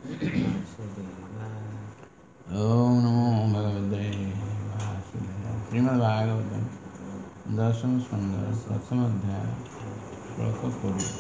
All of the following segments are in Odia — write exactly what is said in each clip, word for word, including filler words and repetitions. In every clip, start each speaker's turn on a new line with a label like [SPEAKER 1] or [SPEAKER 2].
[SPEAKER 1] ओम नमो भगवते वासुदेवाय। श्रीमद्भागवतम दशम स्कंद प्रथम अध्याय श्लोक कोड़िए।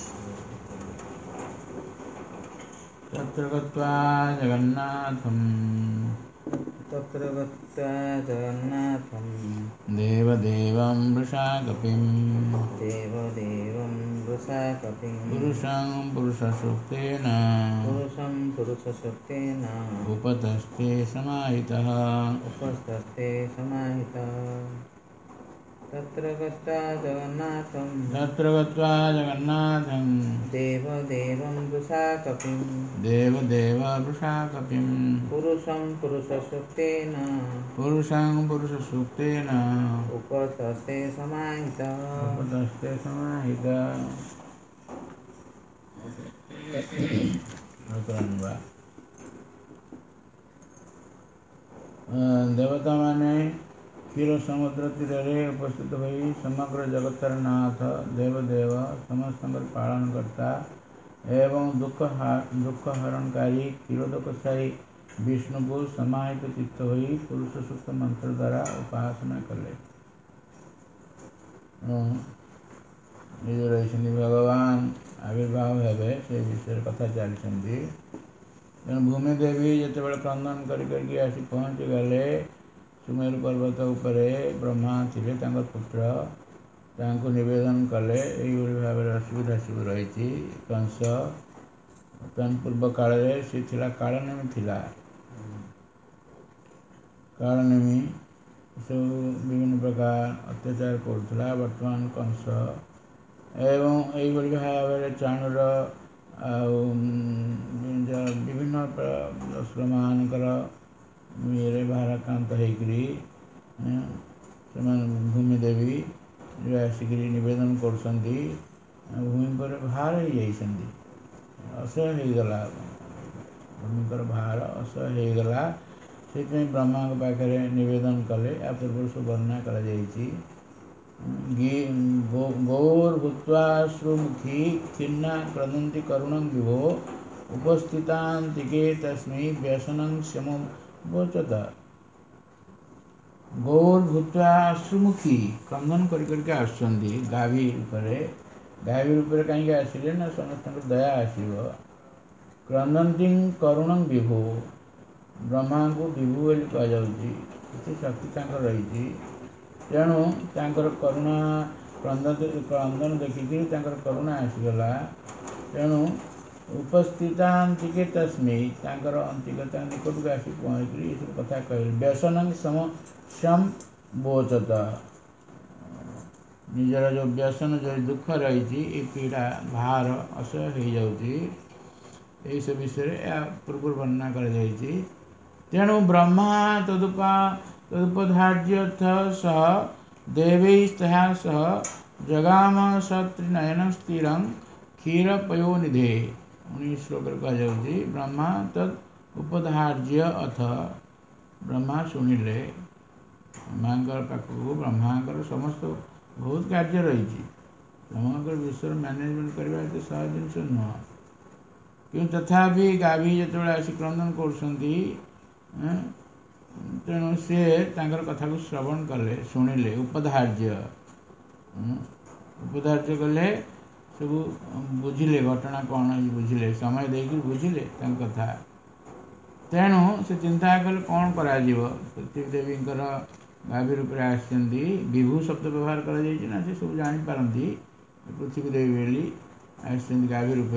[SPEAKER 1] तत्र गत्वा जगन्नाथं
[SPEAKER 2] तत्र गत्वा जगन्नाथं
[SPEAKER 1] देवदेवं वृषाकपिं
[SPEAKER 2] देवदेवं वृषाकपिं
[SPEAKER 1] पुरुषं पुरुषसूक्तेन
[SPEAKER 2] पुरुषं पुरुषसूक्तेन
[SPEAKER 1] उपतस्ते समाहितः
[SPEAKER 2] उपस्थस्ते समाहितः। तत्र गत्वा जगन्नाथं
[SPEAKER 1] तत्र गत्वा जगन्नाथं
[SPEAKER 2] देवदेवं वृषाकपिं
[SPEAKER 1] देवदेव वृषाकपिं
[SPEAKER 2] पुरुषं पुरुषसूक्तेन
[SPEAKER 1] पुरुषं पुरुषसूक्तेन
[SPEAKER 2] उपस्थस्ते समाहितः।
[SPEAKER 1] उपतस्ते समाहितः। देवता माने क्षीर समुद्र तीरे उपस्थित होई समग्र जगतर नाथ देवदेव समस्त पालन करता एवं दुख दुख हरणकारी क्षीरोदकशायी विष्णु को समाहित चित्त होई पुरुष सूक्त मंत्र द्वारा उपासना कले। भगवान आविर्भाव हेबे से विषय कथा चलती। तेणु भूमि देवी जिते क्रंदन करके आसी पहुँची गले सुमेरु पर्वत उपरे ब्रह्मा थे पुत्र तांको निवेदन कले यही भाव में असुविधा सब रही। कंस पूर्व काल सी थिला कालनेमी थिला कालनेमी सब विभिन्न प्रकार अत्याचार करुला। वर्तमान कंस एवं यही भाव में चाणूर विभिन्न असुर मानकर ये भाराक्रांत होकरी भूमि देवी आसिक निवेदन कर भूमि पर भार हो जाती असह्य होगला भूमि भार असह्य होगला से ब्रह्मा पाखे निवेदन कले। या पूर्व सब वर्णना कर गौर्भूत्वाश्रुमुखी खिन्ना क्रदन्ति करुणं विभो उपस्थितान्तिके तस्मै व्यसनं समोचत। गौर्भूत्वा अश्रुमुखी क्रंदन करके आसुंदी गाभी रूपरे गाभी रूपरे कहीं आसिले ना समस्त दया आसव। क्रंदंती करुणं विभो ब्रह्मा को विभु बोली कहुच्छी शक्ति रही। तेणु तांकर करुणा क्रंदन देखिकी करुणा आसीगला। तेणु उपस्थितांतिके तस्मै तांकर अंतिकता निकट को आसी पहुँची ये सब कथा कहले। व्यसन सम सम बोचत निजर जो व्यसन जो दुख रही पीड़ा भार असह्य हो जाऊँगी यही सब विषय पूर्व वर्णना कर। तेणु ब्रह्मा तदुपा तदुपधार्यथ सह देवैस्तया सह जगाम सत्रिनयन स्थिर क्षीरपयोनिधे। उन्नीस श्लोक कहुच्छी ब्रह्मा तद उपधार्य अथ ब्रह्मा शुणिले ब्रह्मांकर पाखु ब्रह्मांकर समस्त बहुत कार्य रही ब्रह्मांकर विश्व मैनेजमेंट करवा तो सहज जिनस नुह कि तथापि गाभी जो आसी क्रंदन कर तेणु सी कथा को श्रवण कले शुणिले उपधार्य उपधार्य कले सब बुझिले घटना कौन बुझिले समय देकर बुझिले कथा। तेणु से चिंता कले कौन करा पृथ्वी देवी गाभी रूप आसती विभू शब्द व्यवहार करा से सब जापारती पृथ्वी देवी बोली आसती गाभी रूप।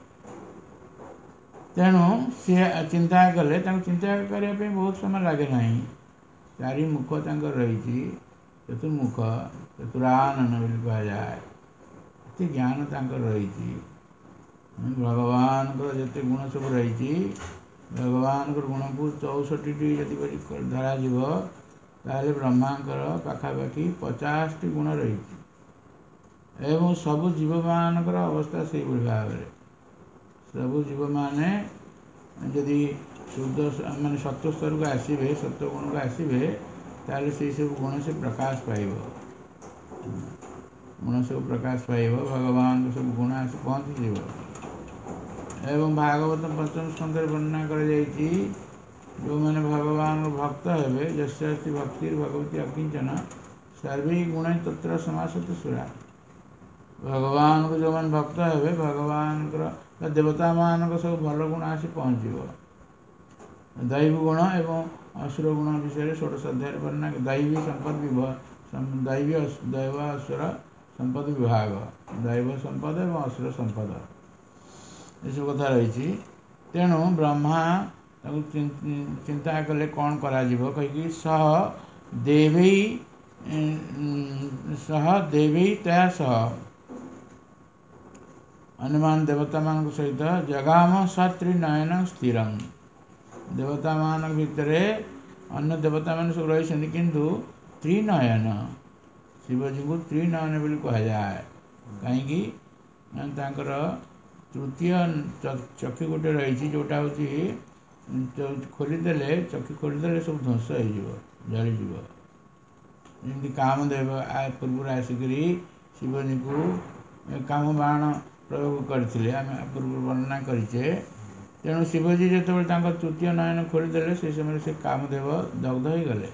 [SPEAKER 1] तेणु सी चिंता कले चिंता करने बहुत समय लगे ना चारि मुख रही चतुर्मुख चतुरानन कहुए ये ज्ञान रही। भगवान जिते गुण सब रही भगवान गुण को चौसठी जदि धरा ताले ब्रह्मांकर पाखापाखि पचास टी गुण रही एवं सबु जीव मान अवस्था से भाव में सबु जीव माने यदि शुद्ध मान सत्व स्तर को आसवे सत्व गुण को आसवे ताले से सब गुण से प्रकाश पाइब गुण सब प्रकाश पाइब भगवान सब गुण आस पहुँची। ଏବଂ ଭାଗବତ ପଞ୍ଚମ ସ୍କନ୍ଧରେ ବର୍ଣ୍ଣନା କରାଯାଇଛି ଯେଉଁମାନେ ଭଗବାନଙ୍କ ଭକ୍ତ ହେବେ ଯସ୍ୟାସ୍ତି ଭକ୍ତିର୍ ଭଗବତୀ ଅକିଞ୍ଚନ ସର୍ବେ ଗୁଣେ ତତ୍ର ସମାସତ ସୁରା। ଭଗବାନଙ୍କୁ ଯେଉଁମାନେ ଭକ୍ତ ହେବେ ଭଗବାନଙ୍କର ଦେବତାମାନଙ୍କ ସବୁ ଭଲ ଗୁଣ ଆସି ପହଞ୍ଚିବ। ଦୈବ ଗୁଣ ଏବଂ ଅସୁର ଗୁଣ ବିଷୟରେ ଷୋଡ଼ଶ ଅଧ୍ୟାୟରେ ବର୍ଣ୍ଣନା ଦୈବୀ ସମ୍ପଦ ବିଭାଗ ଦୈବୀ ଦୈବ ଅସୁର ସମ୍ପଦ ବିଭାଗ ଦୈବ ସମ୍ପଦ ଏବଂ ଅସୁର ସମ୍ପଦ ଏସବୁ କଥା ରହିଛି। ତେଣୁ ବ୍ରହ୍ମା ତାକୁ ଚିନ୍ତା କଲେ କ'ଣ କରାଯିବ କହିକି ସହ ଦେବୀ ସହ ଦେବୀ ତା ସହ ଅନ୍ୟମାନ ଦେବତାମାନଙ୍କ ସହିତ ଜଗାମ ସତ୍ରିନୟନ ସ୍ଥିରଂ। ଦେବତାମାନଙ୍କ ଭିତରେ ଅନ୍ୟ ଦେବତାମାନେ ସବୁ ରହିଛନ୍ତି କିନ୍ତୁ ତ୍ରିନୟନ ଶିବଜୀଙ୍କୁ ତ୍ରିନୟନ ବୋଲି କୁହାଯାଏ। କାହିଁକି ତାଙ୍କର ତୃତୀୟ ଚକ୍ଷୁ ଗୋଟେ ରହିଛି ଯେଉଁଟା ହେଉଛି ଖୋଲିଦେଲେ ଚକ୍ଷୁ ଖୋଲିଦେଲେ ସବୁ ଧ୍ୱଂସ ହେଇଯିବ ଜଳିଯିବ। ଯେମିତି କାମଦେବ ପୂର୍ବରୁ ଆସିକରି ଶିବଜୀଙ୍କୁ କାମ ବାଣ ପ୍ରୟୋଗ କରିଥିଲେ ଆମେ ପୂର୍ବରୁ ବର୍ଣ୍ଣନା କରିଛେ। ତେଣୁ ଶିବଜୀ ଯେତେବେଳେ ତାଙ୍କ ତୃତୀୟ ନୟନ ଖୋଲିଦେଲେ ସେହି ସମୟରେ ସେ କାମଦେବ ଦଗ୍ଧ ହୋଇଗଲେ।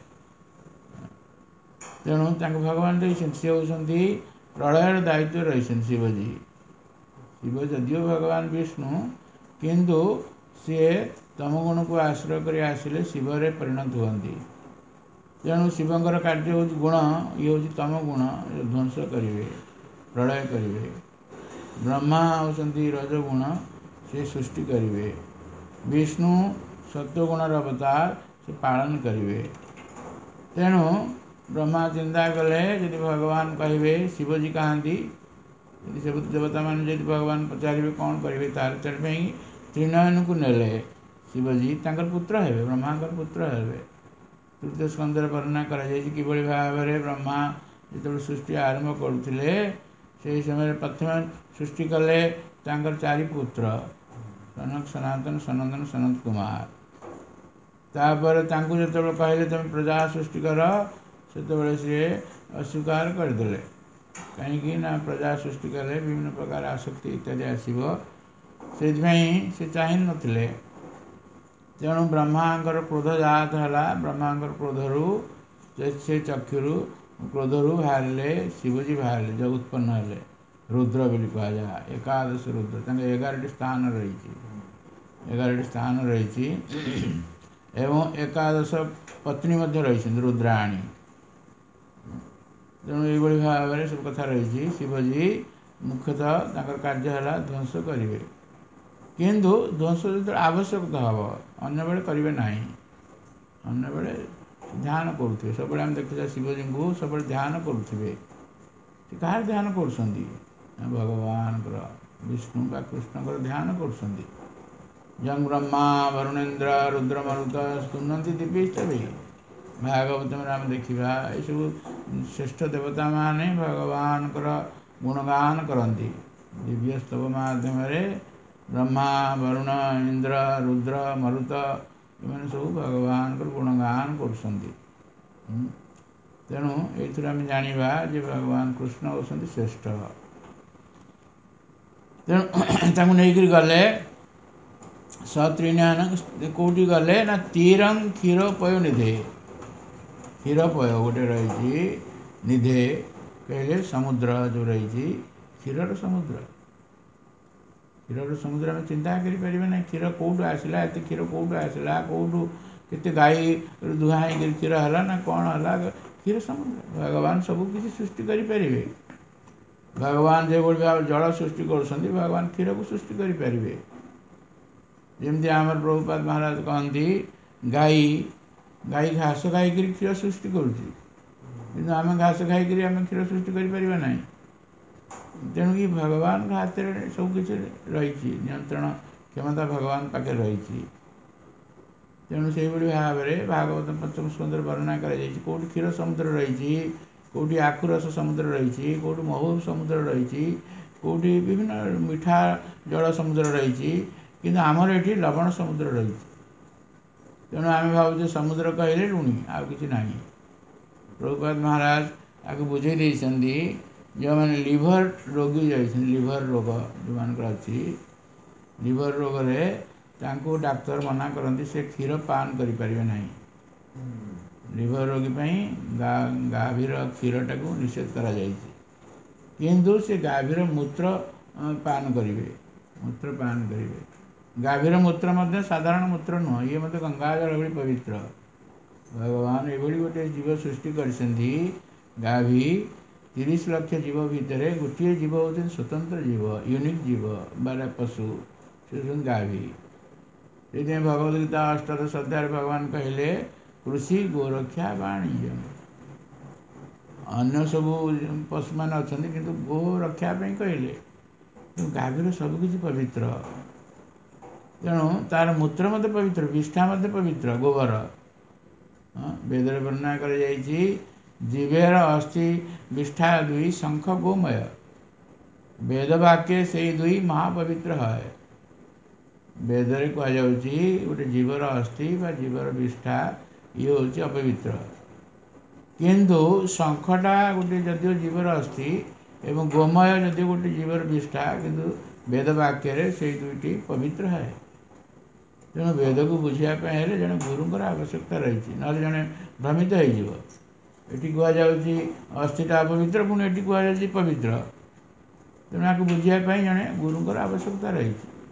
[SPEAKER 1] ତେଣୁ ତାଙ୍କୁ ଭଗବାନ ଦେଇଛନ୍ତି ସେ ହେଉଛନ୍ତି ପ୍ରଳୟର ଦାୟିତ୍ୱ ରହିଛନ୍ତି ଶିବଜୀ। ଶିବ ଯଦିଓ ଭଗବାନ ବିଷ୍ଣୁ କିନ୍ତୁ ସିଏ ତମଗୁଣକୁ ଆଶ୍ରୟ କରି ଆସିଲେ ଶିବରେ ପରିଣତ ହୁଅନ୍ତି। ତେଣୁ ଶିବଙ୍କର କାର୍ଯ୍ୟ ହେଉଛି ଗୁଣ ଇଏ ହେଉଛି ତମ ଗୁଣ ଧ୍ୱଂସ କରିବେ ପ୍ରଳୟ କରିବେ। ବ୍ରହ୍ମା ହେଉଛନ୍ତି ରଜଗୁଣ ସେ ସୃଷ୍ଟି କରିବେ। ବିଷ୍ଣୁ ସତ୍ୱଗୁଣର ଅବତାର ସେ ପାଳନ କରିବେ। ତେଣୁ ବ୍ରହ୍ମା ଚିନ୍ତା କଲେ ଯଦି ଭଗବାନ କହିବେ ଶିବଜୀ କାହାନ୍ତି ଯଦି ସବୁ ଦେବତାମାନେ ଯଦି ଭଗବାନ ପଚାରିବେ କ'ଣ କରିବେ ତାହେଲେ ସେଥିପାଇଁ ତ୍ରିନୟନକୁ ନେଲେ ଶିବଜୀ ତାଙ୍କର ପୁତ୍ର ହେବେ ବ୍ରହ୍ମାଙ୍କର ପୁତ୍ର ହେବେ। ତୃତୀୟ ସ୍କନ୍ଧରେ ବର୍ଣ୍ଣନା କରାଯାଇଛି କିଭଳି ଭାବରେ ବ୍ରହ୍ମା ଯେତେବେଳେ ସୃଷ୍ଟି ଆରମ୍ଭ କରୁଥିଲେ ସେହି ସମୟରେ ପ୍ରଥମେ ସୃଷ୍ଟି କଲେ ତାଙ୍କର ଚାରି ପୁତ୍ର ସନକ ସନାତନ ସନନ୍ଦନ ସନତ କୁମାର। ତାପରେ ତାଙ୍କୁ ଯେତେବେଳେ କହିଲେ ତୁମେ ପ୍ରଜା ସୃଷ୍ଟି କର ସେତେବେଳେ ସିଏ ଅସ୍ୱୀକାର କରିଦେଲେ। କାହିଁକି ନା ପ୍ରଜା ସୃଷ୍ଟି କଲେ ବିଭିନ୍ନ ପ୍ରକାର ଆସକ୍ତି ଇତ୍ୟାଦି ଆସିବ ସେଥିପାଇଁ ସେ ଚାହିଁନଥିଲେ। ତେଣୁ ବ୍ରହ୍ମାଙ୍କର କ୍ରୋଧ ଜାତ ହେଲା ବ୍ରହ୍ମାଙ୍କର କ୍ରୋଧରୁ ସେ ଚକ୍ଷୁରୁ କ୍ରୋଧରୁ ବାହାରିଲେ ଶିବଜୀ ବାହାରିଲେ ଯେଉଁ ଉତ୍ପନ୍ନ ହେଲେ ରୁଦ୍ର ବୋଲି କୁହାଯାଏ। ଏକାଦଶ ରୁଦ୍ର ତାଙ୍କ ଏଗାରଟି ସ୍ଥାନ ରହିଛି ଏଗାରଟି ସ୍ଥାନ ରହିଛି ଏବଂ ଏକାଦଶ ପତ୍ନୀ ମଧ୍ୟ ରହିଛନ୍ତି ରୁଦ୍ରାଣୀ। ତେଣୁ ଏଇଭଳି ଭାବରେ ସବୁ କଥା ରହିଛି। ଶିବଜୀ ମୁଖ୍ୟତଃ ତାଙ୍କର କାର୍ଯ୍ୟ ହେଲା ଧ୍ୱଂସ କରିବେ କିନ୍ତୁ ଧ୍ୱଂସ ଯେତେବେଳେ ଆବଶ୍ୟକତା ହେବ ଅନ୍ୟବେଳେ କରିବେ ନାହିଁ। ଅନ୍ୟବେଳେ ଧ୍ୟାନ କରୁଥିବେ ସବୁବେଳେ ଆମେ ଦେଖୁଛେ ଶିବଜୀଙ୍କୁ ସବୁବେଳେ ଧ୍ୟାନ କରୁଥିବେ। ସେ କାହାର ଧ୍ୟାନ କରୁଛନ୍ତି ଭଗବାନଙ୍କର ବିଷ୍ଣୁ ବା କୃଷ୍ଣଙ୍କର ଧ୍ୟାନ କରୁଛନ୍ତି। ଯଂ ବ୍ରହ୍ମା ବରୁଣେନ୍ଦ୍ର ରୁଦ୍ର ମରୁତ ସ୍ତୁନନ୍ତି ଦିବ୍ୟୈସ୍ତବେ। ଭାଗବତରେ ଆମେ ଦେଖିବା ଏସବୁ ଶ୍ରେଷ୍ଠ ଦେବତାମାନେ ଭଗବାନଙ୍କର ଗୁଣଗାନ କରନ୍ତି। ଦିବ୍ୟ ସ୍ତବ ମାଧ୍ୟମରେ ବ୍ରହ୍ମା ବରୁଣ ଇନ୍ଦ୍ର ରୁଦ୍ର ମରୁତ ଏମାନେ ସବୁ ଭଗବାନଙ୍କର ଗୁଣଗାନ କରୁଛନ୍ତି। ତେଣୁ ଏଇଥିରୁ ଆମେ ଜାଣିବା ଯେ ଭଗବାନ କୃଷ୍ଣ ହେଉଛନ୍ତି ଶ୍ରେଷ୍ଠ। ତେଣୁ ତାଙ୍କୁ ନେଇକରି ଗଲେ ସତ୍ରିନୟନ କେଉଁଠି ଗଲେ ନା ତୀରଂ କ୍ଷୀରୋପୟ ନିଧେ। କ୍ଷୀରୋପୟ ଗୋଟେ ରହିଛି ନିଧେ କହିଲେ ସମୁଦ୍ର ଯେଉଁ ରହିଛି କ୍ଷୀରର ସମୁଦ୍ର। କ୍ଷୀରର ସମୁଦ୍ର ଆମେ ଚିନ୍ତା କରିପାରିବା ନାହିଁ କ୍ଷୀର କେଉଁଠୁ ଆସିଲା ଏତେ କ୍ଷୀର କେଉଁଠୁ ଆସିଲା କେଉଁଠୁ କେତେ ଗାଈ ଦୁହାଁ ହେଇକରି କ୍ଷୀର ହେଲା ନା କ'ଣ ହେଲା କ୍ଷୀର ସମୁଦ୍ର। ଭଗବାନ ସବୁ କିଛି ସୃଷ୍ଟି କରିପାରିବେ। ଭଗବାନ ଯେଭଳି ଭାବରେ ଜଳ ସୃଷ୍ଟି କରୁଛନ୍ତି ଭଗବାନ କ୍ଷୀରକୁ ସୃଷ୍ଟି କରିପାରିବେ। ଯେମିତି ଆମର ପ୍ରଭୁପାଦ ମହାରାଜ କହନ୍ତି ଗାଈ ଗାଈ ଘାସ ଖାଇକରି କ୍ଷୀର ସୃଷ୍ଟି କରୁଛି କିନ୍ତୁ ଆମେ ଘାସ ଖାଇକରି ଆମେ କ୍ଷୀର ସୃଷ୍ଟି କରିପାରିବା ନାହିଁ। ତେଣୁକି ଭଗବାନଙ୍କ ହାତରେ ସବୁ କିଛି ରହିଛି ନିୟନ୍ତ୍ରଣ କ୍ଷମତା ଭଗବାନ ପାଖରେ ରହିଛି। ତେଣୁ ସେହିଭଳି ଭାବରେ ଭାଗବତ ପଞ୍ଚମ ସ୍କନ୍ଧରେ ବର୍ଣ୍ଣନା କରାଯାଇଛି କେଉଁଠି କ୍ଷୀର ସମୁଦ୍ର ରହିଛି କେଉଁଠି ଆଖୁରସ ସମୁଦ୍ର ରହିଛି କେଉଁଠି ମହୁ ସମୁଦ୍ର ରହିଛି କେଉଁଠି ବିଭିନ୍ନ ମିଠା ଜଳ ସମୁଦ୍ର ରହିଛି କିନ୍ତୁ ଆମର ଏଠି ଲବଣ ସମୁଦ୍ର ରହିଛି। ତେଣୁ ଆମେ ଭାବୁଛେ ସମୁଦ୍ର କହିଲେ ଲୁଣି ଆଉ କିଛି ନାହିଁ। ପ୍ରଭୁପାଦ ମହାରାଜ ଆକୁ ବୁଝେଇ ଦେଇଛନ୍ତି ଯେଉଁମାନେ ଲିଭର ରୋଗୀ ଯାଇଛନ୍ତି ଲିଭର ରୋଗ ଯେଉଁମାନଙ୍କର ଅଛି लिवर रोगरे तांको डाक्तर मना करती से क्षीर पान करें ना। लिवर रोगी गा गाभीर क्षीरटा को निषेध करा जायछि किंतु से गाभीर मूत्र पान करेंगे मूत्र पान करेंगे। गाभीर मूत्र मध्य साधारण मूत्र नुह ये मत गंगा जल भली पवित्र। भगवान ये गोटे जीव सृष्टि करछन्ति गाभी तीस लक्ष जीव भितर गोटे जीव होते स्वतंत्र जीव यूनिक जीव बारे पशु से गाभी। से भगवद्गीता अष्टादश अध्याय भगवान कहले कृषि गोरक्षा वाणिज्य अन्य सब पशु मान अच्छा किंतु गो रक्षा कहले गाभीर सबकि पवित्र। तेणु तार मूत्र मत पवित्र विष्ठा मत पवित्र गोबर वेद वर्णना कर जीवेर अस्थि विष्ठा दुई शंख गोमय वेद वाक्य से दुई महापवित्र है। वेद कह गोटे जीवर अस्थि बा जीवर विष्ठा ये हूँ अपवित्र किंतु शंखटा गोटे जदिव जीवर अस्थि एवं गोमय जदिव गोटे जीवर विष्ठा किंतु वेद वाक्य से दुईटी पवित्र है। तेणु वेद को बुझापी जड़े गुरुंर आवश्यकता रही ना जड़े भ्रमित होती कहुच्छी अस्थिटा अपवित्र पुणी ये कहुच्छी पवित्र। तेणु आपको बुझापी जड़े गुरुंर आवश्यकता रही।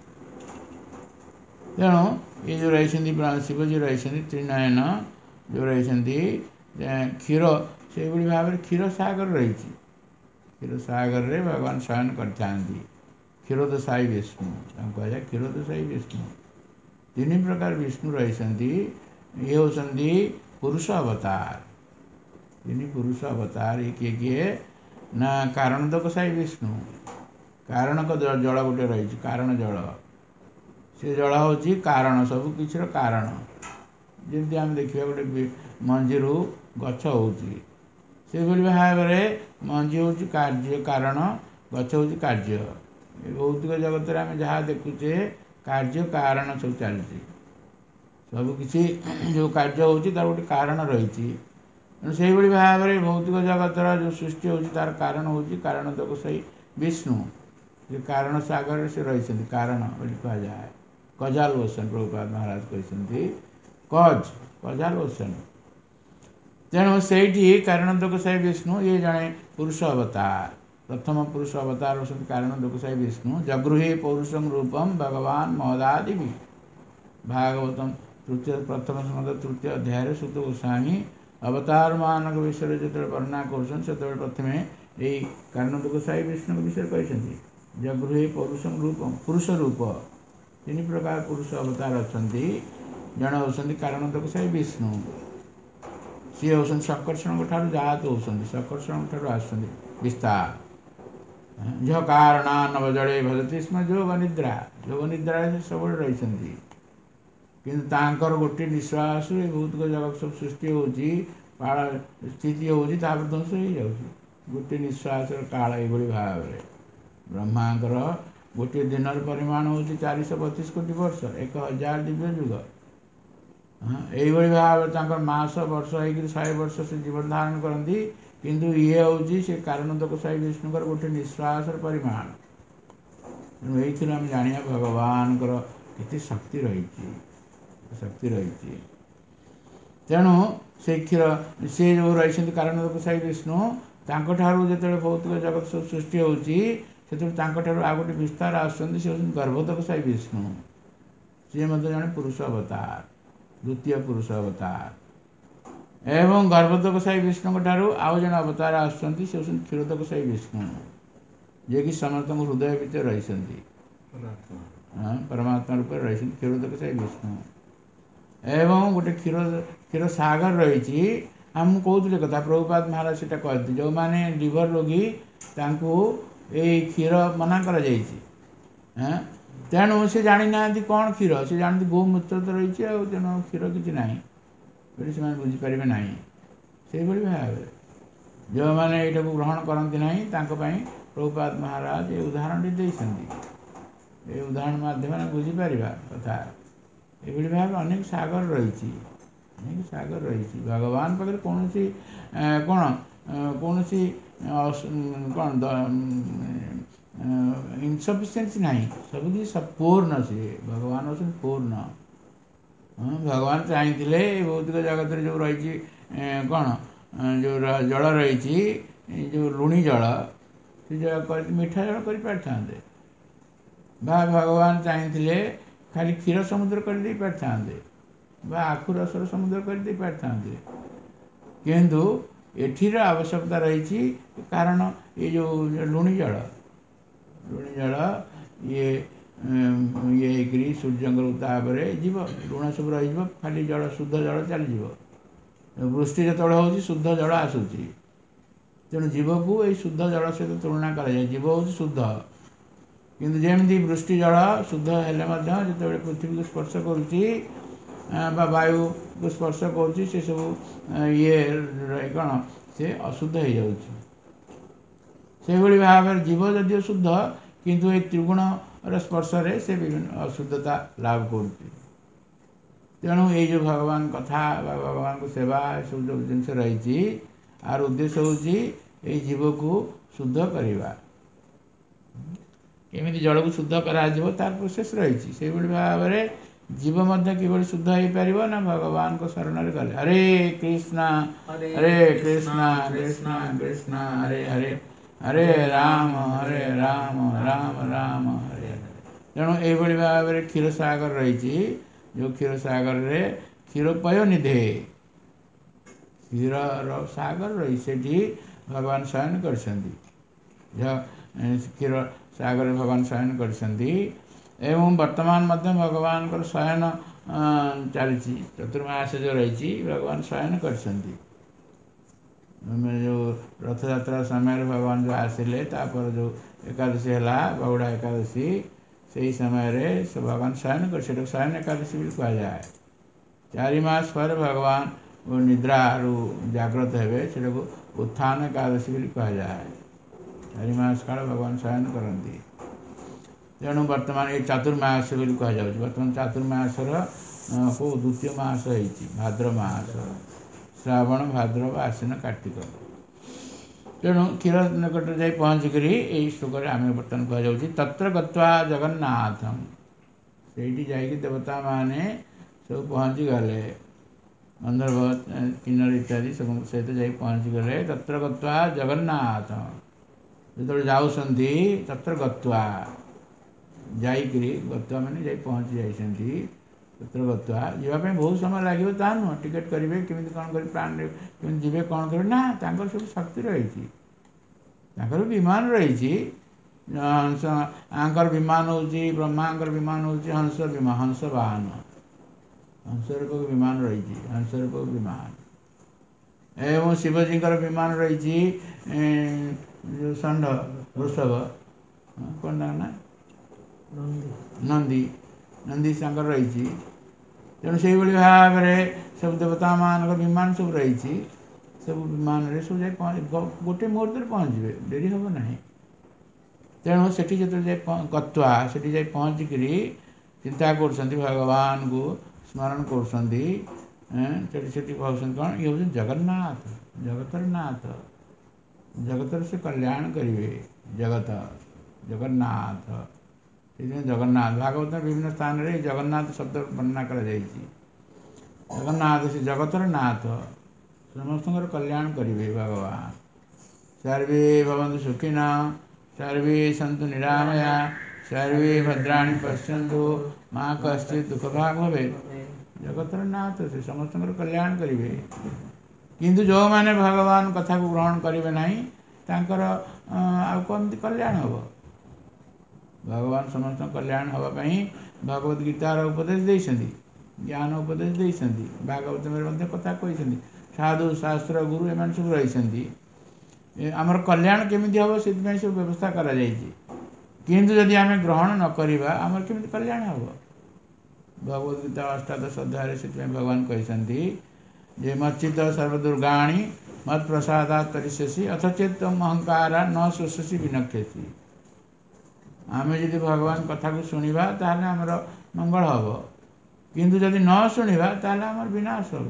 [SPEAKER 1] तेणु ये जो रही शिवजी रही त्रिनयन जो रही क्षीर से भाव में क्षीर सागर रही क्षीर सागर रे भगवान शयन करता क्षीरोदशाई विष्णु कह क्षीरोदशाई विष्णु तीन प्रकार विष्णु रही ये होती पुरुष अवतार। तीन पुरुष अवतार ये किए किए ना कारण दकसाई विष्णु कारण जल गोटे रही कारण जल से जल हूँ कारण सब किसी कारण जमी आम देखा गोटे मंजी गछ होती से भाव में मंजी हूँ कार्य कारण गछ हूँ कार्य भौतिक जगत में आम जहाँ देखुचे कार्य कारण सब चलती सबकि जो कार्य होती तार गोटे कारण रही से भाव में भौतिक जगतर जो सृष्टि होती तार कारण हूँ कारण तक सही विष्णु ये कारण सागर से रही कारण कह जाए कजाल ओशन प्रभुपाद महाराज कहते कज कजाल ओशन। तेणु से कारण दकसाई विष्णु ये जड़े पुरुष अवतार प्रथम पुरुष अवतार होती कारण दकसाई विष्णु जगृहे पौरुषम रूपम भगवान महोदादि भागवतम तृतीय प्रथम स्कंद तृतीय अध्याय सुत गोस्वामी अवतार मान विषय जो वर्णना कर प्रथम यही कारण दकसाई विष्णु विषय कहते जगृहे पौरुषम रूपम पुरुष रूप तीन प्रकार पुरुष अवतार अच्छा जड़े होती कारण दकसाई विष्णु सी होती सकर्षण ठार जात होती सकर्षण ठार आस विस्तार झ कारणा नव जड़े भजती स्म जोग निद्रा जोग निद्रा से सब रही किंतु गोटे निश्वास भौतिक जगत सब सृष्टि होती स्थिति होती ध्वंस हो जाती गोटे निश्वास काल ये भाव में ब्रह्मांकर गोटे दिन परिमाण हूँ चार सौ बतीस कोटी वर्ष एक हजार दिव्य जुग यही भाव मस वर्ष हो शहे वर्ष से जीवन धारण करती किंतु ये हूँ से कारण दकसाई विष्णुकर गोटे निश्वास परिमाण। ये आम जाना भगवान के शक्ति रही शक्ति रही। तेणु से क्षीर से जो रही कारण दकसाई विष्णु ठारू जो भौतिक जगत सब सृष्टि होती से आ गोटे विस्तार आसुँच से गर्भदकसाई विष्णु सी मत जड़े पुरुष अवतार द्वितीय पुरुष अवतार एवं गर्भदकसाई विष्णु ठारू आउ जन अवतार आसुँच से हूँ क्षीरोदकसाई विष्णु जे कि समस्त हृदय भितर रही परमात्मा रूप रही क्षीरोदकसाई विष्णु एवं गोटे क्षीर क्षीर सागर रही आम कहते कथा प्रभुपाद महाराज से कहते जो मैंने लिवर रोगी ये क्षीर मना कर तेणु से जानी ना कौन क्षीर से जानते गोमूत्र तो रही तेणु क्षीर किसी ना से बुझीपारे ना से भाव जो मैंने यहाँ को ग्रहण करती ना प्रभुपाद महाराज ये उदाहरण देते ये उदाहरण माध्यम बुझीपार कथा ये भाव अनेक सागर रही अनेक सागर रही भगवान पाखे कौन कौन कौन कौन ଇନସଫିସିଏନ୍ସି ନାହିଁ, ସବୁକିଛି ପୂର୍ଣ୍ଣ। ସିଏ ଭଗବାନ ହେଉଛନ୍ତି ପୂର୍ଣ୍ଣ। ଭଗବାନ ଚାହିଁଥିଲେ ଏ ଭୌତିକ ଜଗତରେ ଯେଉଁ ରହିଛି କ'ଣ ଯେଉଁ ଜଳ ରହିଛି, ଯେଉଁ ଲୁଣି ଜଳ, ସେ ଜଳ କରି ମିଠା ଜଳ କରିପାରିଥାନ୍ତେ, ବା ଭଗବାନ ଚାହିଁଥିଲେ ଖାଲି କ୍ଷୀର ସମୁଦ୍ର କରିଦେଇ ପାରିଥାନ୍ତେ, ବା ଆଖୁ ରସର ସମୁଦ୍ର କରିଦେଇ ପାରିଥାନ୍ତେ। କିନ୍ତୁ ଏଠିର ଆବଶ୍ୟକତା ରହିଛି, କାରଣ ଏ ଯେଉଁ ଲୁଣି ଜଳ ଲୁଣି ଜଳ ଇଏ ଇଏ ହେଇକରି ସୂର୍ଯ୍ୟଙ୍କର ତାପରେ ଯିବ, ଲୁଣ ସବୁ ରହିଯିବ, ଖାଲି ଜଳ ଶୁଦ୍ଧ ଜଳ ଚାଲିଯିବ। ବୃଷ୍ଟି ଯେତେବେଳେ ହେଉଛି ଶୁଦ୍ଧ ଜଳ ଆସୁଛି, ତେଣୁ ଜୀବକୁ ଏଇ ଶୁଦ୍ଧ ଜଳ ସହିତ ତୁଳନା କରାଯାଏ। ଜୀବ ହେଉଛି ଶୁଦ୍ଧ, କିନ୍ତୁ ଯେମିତି ବୃଷ୍ଟି ଜଳ ଶୁଦ୍ଧ ହେଲେ ମଧ୍ୟ ଯେତେବେଳେ ପୃଥିବୀକୁ ସ୍ପର୍ଶ କରୁଛି ବା ବାୟୁକୁ ସ୍ପର୍ଶ କରୁଛି, ସେସବୁ ଇଏ ରହି କ'ଣ ସେ ଅଶୁଦ୍ଧ ହେଇଯାଉଛି। ସେହିଭଳି ଭାବରେ ଜୀବ ଯଦିଓ ଶୁଦ୍ଧ, କିନ୍ତୁ ଏ ତ୍ରିଗୁଣର ସ୍ପର୍ଶରେ ସେ ବିଭିନ୍ନ ଅଶୁଦ୍ଧତା ଲାଭ କରୁଛି। ତେଣୁ ଏଇ ଯେଉଁ ଭଗବାନ କଥା ବା ଭଗବାନଙ୍କ ସେବା ଏସବୁ ଯେଉଁ ଜିନିଷ ରହିଛି, ଆର ଉଦ୍ଦେଶ୍ୟ ହେଉଛି ଏଇ ଜୀବକୁ ଶୁଦ୍ଧ କରିବା। କେମିତି ଜଳକୁ ଶୁଦ୍ଧ କରାଯିବ ତାର ପ୍ରୋସେସ୍ ରହିଛି। ସେଇଭଳି ଭାବରେ ଜୀବ ମଧ୍ୟ କିଭଳି ଶୁଦ୍ଧ ହେଇପାରିବ ନା ଭଗବାନଙ୍କ ଶରଣରେ ଗଲେ। ହରେ କୃଷ୍ଣ ହରେ କୃଷ୍ଣ କୃଷ୍ଣ କୃଷ୍ଣ ହରେ ହରେ, ହରେ ରାମ ହରେ ରାମ ରାମ ରାମ ହରେ ହରେ। ତେଣୁ ଏଇଭଳି ଭାବରେ କ୍ଷୀରସାଗର ରହିଛି, ଯେଉଁ କ୍ଷୀରସାଗରରେ କ୍ଷୀରୋପୟ ନିଧେ, କ୍ଷୀରର ସାଗର ରହିଛି, ସେଠି ଭଗବାନ ଶୟନ କରିଛନ୍ତି। କ୍ଷୀର ସାଗରରେ ଭଗବାନ ଶୟନ କରିଛନ୍ତି ଏବଂ ବର୍ତ୍ତମାନ ମଧ୍ୟ ଭଗବାନଙ୍କର ଶୟନ ଚାଲିଛି। ଚତୁର୍ମାସ ଯେଉଁ ରହିଛି ଭଗବାନ ଶୟନ କରିଛନ୍ତି। ଯେଉଁ ରଥଯାତ୍ରା ସମୟରେ ଭଗବାନ ଯେଉଁ ଆସିଲେ, ତାପରେ ଯେଉଁ ଏକାଦଶୀ ହେଲା ବାହୁଡ଼ା ଏକାଦଶୀ, ସେହି ସମୟରେ ସେ ଭଗବାନ ଶୟନ କରି, ସେଟାକୁ ଶୟନ ଏକାଦଶୀ ବୋଲି କୁହାଯାଏ। ଚାରି ମାସ ପରେ ଭଗବାନ ନିଦ୍ରାରୁ ଜାଗ୍ରତ ହେବେ, ସେଟାକୁ ଉତ୍ଥାନ ଏକାଦଶୀ ବୋଲି କୁହାଯାଏ। ଚାରି ମାସ କାଳ ଭଗବାନ ଶୟନ କରନ୍ତି। ତେଣୁ ବର୍ତ୍ତମାନ ଏ ଚାତୁର୍ମାସ ବୋଲି କୁହାଯାଉଛି। ବର୍ତ୍ତମାନ ଚାତୁର୍ମାସର କେଉଁ ଦ୍ୱିତୀୟ ମାସ ହେଇଛି ଭାଦ୍ର ମାସ, ଶ୍ରାବଣ ଭାଦ୍ରବ ଆଶ୍ୱିନ କାର୍ତ୍ତିକ। ତେଣୁ କ୍ଷୀର ନିକଟରେ ଯାଇ ପହଞ୍ଚିକରି ଏଇ ଶ୍ଲୋକରେ ଆମେ ବର୍ତ୍ତମାନ କୁହାଯାଉଛି ତତ୍ର ଗତ୍ୱା ଜଗନ୍ନାଥମ୍। ସେଇଠି ଯାଇକି ଦେବତାମାନେ ସବୁ ପହଞ୍ଚିଗଲେ, ଗନ୍ଧର୍ବ କିନ୍ନର ଇତ୍ୟାଦି ସବୁ ସହିତ ଯାଇ ପହଞ୍ଚିଗଲେ। ତତ୍ର ଗତ୍ୱା ଜଗନ୍ନାଥ, ଯେତେବେଳେ ଯାଉଛନ୍ତି ତତ୍ର ଗତ୍ୱା ଯାଇକରି, ଗତ୍ୱା ମାନେ ଯାଇ ପହଞ୍ଚି ଯାଇଛନ୍ତି। ତତ୍ର ଗତ୍ୱା ଯିବା ପାଇଁ ବହୁତ ସମୟ ଲାଗିବ ତାହା ନୁହଁ, ଟିକେଟ୍ କରିବେ, କେମିତି କ'ଣ କରି ପ୍ଲାନ୍ରେ କେମିତି ଯିବେ, କ'ଣ କରିବେ, ନା ତାଙ୍କର ସବୁ ଶକ୍ତି ରହିଛି, ତାଙ୍କର ବିମାନ ରହିଛି। ହଂସ ଆଙ୍କର ବିମାନ ହେଉଛି, ବ୍ରହ୍ମାଙ୍କର ବିମାନ ହେଉଛି ହଂସ ବିମାନ, ହଂସ ବାହନ, ହଂସରୂପକ ବିମାନ ରହିଛି, ହଂସରୂପକ ବିମାନ। ଏବଂ ଶିବଜୀଙ୍କର ବିମାନ ରହିଛି ଯେଉଁ ଷଣ୍ଢ ବୃଷଭ, କ'ଣ ତାଙ୍କ ନା ନନ୍ଦୀ, ନନ୍ଦୀ ତାଙ୍କର ରହିଛି। ତେଣୁ ସେଇଭଳି ଭାବରେ ସବୁ ଦେବତାମାନଙ୍କ ବିମାନ ସବୁ ରହିଛି। ସବୁ ବିମାନରେ ସବୁ ଯାଇ ଗୋଟେ ମୁହୂର୍ତ୍ତରେ ପହଞ୍ଚିବେ, ଡେରି ହେବ ନାହିଁ। ତେଣୁ ସେଠି ଯେତେବେଳେ ଯାଇ ଗତ୍ୱା, ସେଠି ଯାଇ ପହଞ୍ଚିକିରି ଚିନ୍ତା କରୁଛନ୍ତି, ଭଗବାନଙ୍କୁ ସ୍ମରଣ କରୁଛନ୍ତି। ସେଠି ସେଠି ଭାବୁଛନ୍ତି କ'ଣ, ଇଏ ହେଉଛନ୍ତି ଜଗନ୍ନାଥ, ଜଗତର ନାଥ, ଜଗତର ସେ କଲ୍ୟାଣ କରିବେ। ଜଗତ ଜଗନ୍ନାଥ, ସେଥିପାଇଁ ଜଗନ୍ନାଥ ଭାଗବତର ବିଭିନ୍ନ ସ୍ଥାନରେ ଜଗନ୍ନାଥ ଶବ୍ଦ ବର୍ଣ୍ଣନା କରାଯାଇଛି। ଜଗନ୍ନାଥ ସେ ଜଗତର ନାଥ, ସମସ୍ତଙ୍କର କଲ୍ୟାଣ କରିବେ ଭଗବାନ। ସର୍ବେ ଭବନ୍ତୁ ସୁଖିନଃ, ସର୍ବେ ସନ୍ତୁ ନିରାମୟା, ସର୍ବେ ଭଦ୍ରାଣି ପଶ୍ୟନ୍ତୁ, ମା କଶ୍ଚିତ୍ ଦୁଃଖଭାଗ ଭବେତ୍। ଜଗତର ନାଥ ସେ ସମସ୍ତଙ୍କର କଲ୍ୟାଣ କରିବେ। କିନ୍ତୁ ଯେଉଁମାନେ ଭଗବାନ କଥାକୁ ଗ୍ରହଣ କରିବେ ନାହିଁ, ତାଙ୍କର ଆଉ କେମିତି କଲ୍ୟାଣ ହେବ? ଭଗବାନ ସମସ୍ତଙ୍କ କଲ୍ୟାଣ ହେବା ପାଇଁ ଭଗବତ ଗୀତାର ଉପଦେଶ ଦେଇଛନ୍ତି, ଜ୍ଞାନ ଉପଦେଶ ଦେଇଛନ୍ତି, ଭାଗବତରେ ମଧ୍ୟ କଥା କହିଛନ୍ତି। ସାଧୁ ଶାସ୍ତ୍ର ଗୁରୁ ଏମାନେ ସବୁ ରହିଛନ୍ତି। ଆମର କଲ୍ୟାଣ କେମିତି ହେବ ସେଥିପାଇଁ ସବୁ ବ୍ୟବସ୍ଥା କରାଯାଇଛି। କିନ୍ତୁ ଯଦି ଆମେ ଗ୍ରହଣ ନ କରିବା, ଆମର କେମିତି କଲ୍ୟାଣ ହେବ? ଭଗବତ ଗୀତା ଅଷ୍ଟାଦଶ ଅଧ୍ୟାୟରେ ସେଥିପାଇଁ ଭଗବାନ କହିଛନ୍ତି ଯେ ମଚ୍ଚିତ ସର୍ବଦୁର୍ଗାଣି ମତ୍ ପ୍ରସାଦାତ୍ ତରିଷ୍ୟସି ଅଥ ଚେତ୍ ଅହଙ୍କାରା ନ ଶୋଷସି ବିନକ୍ଷ୍ୟସି। ଆମେ ଯଦି ଭଗବାନ କଥାକୁ ଶୁଣିବା ତାହେଲେ ଆମର ମଙ୍ଗଳ ହେବ, କିନ୍ତୁ ଯଦି ନ ଶୁଣିବା ତାହେଲେ ଆମର ବିନାଶ ହେବ।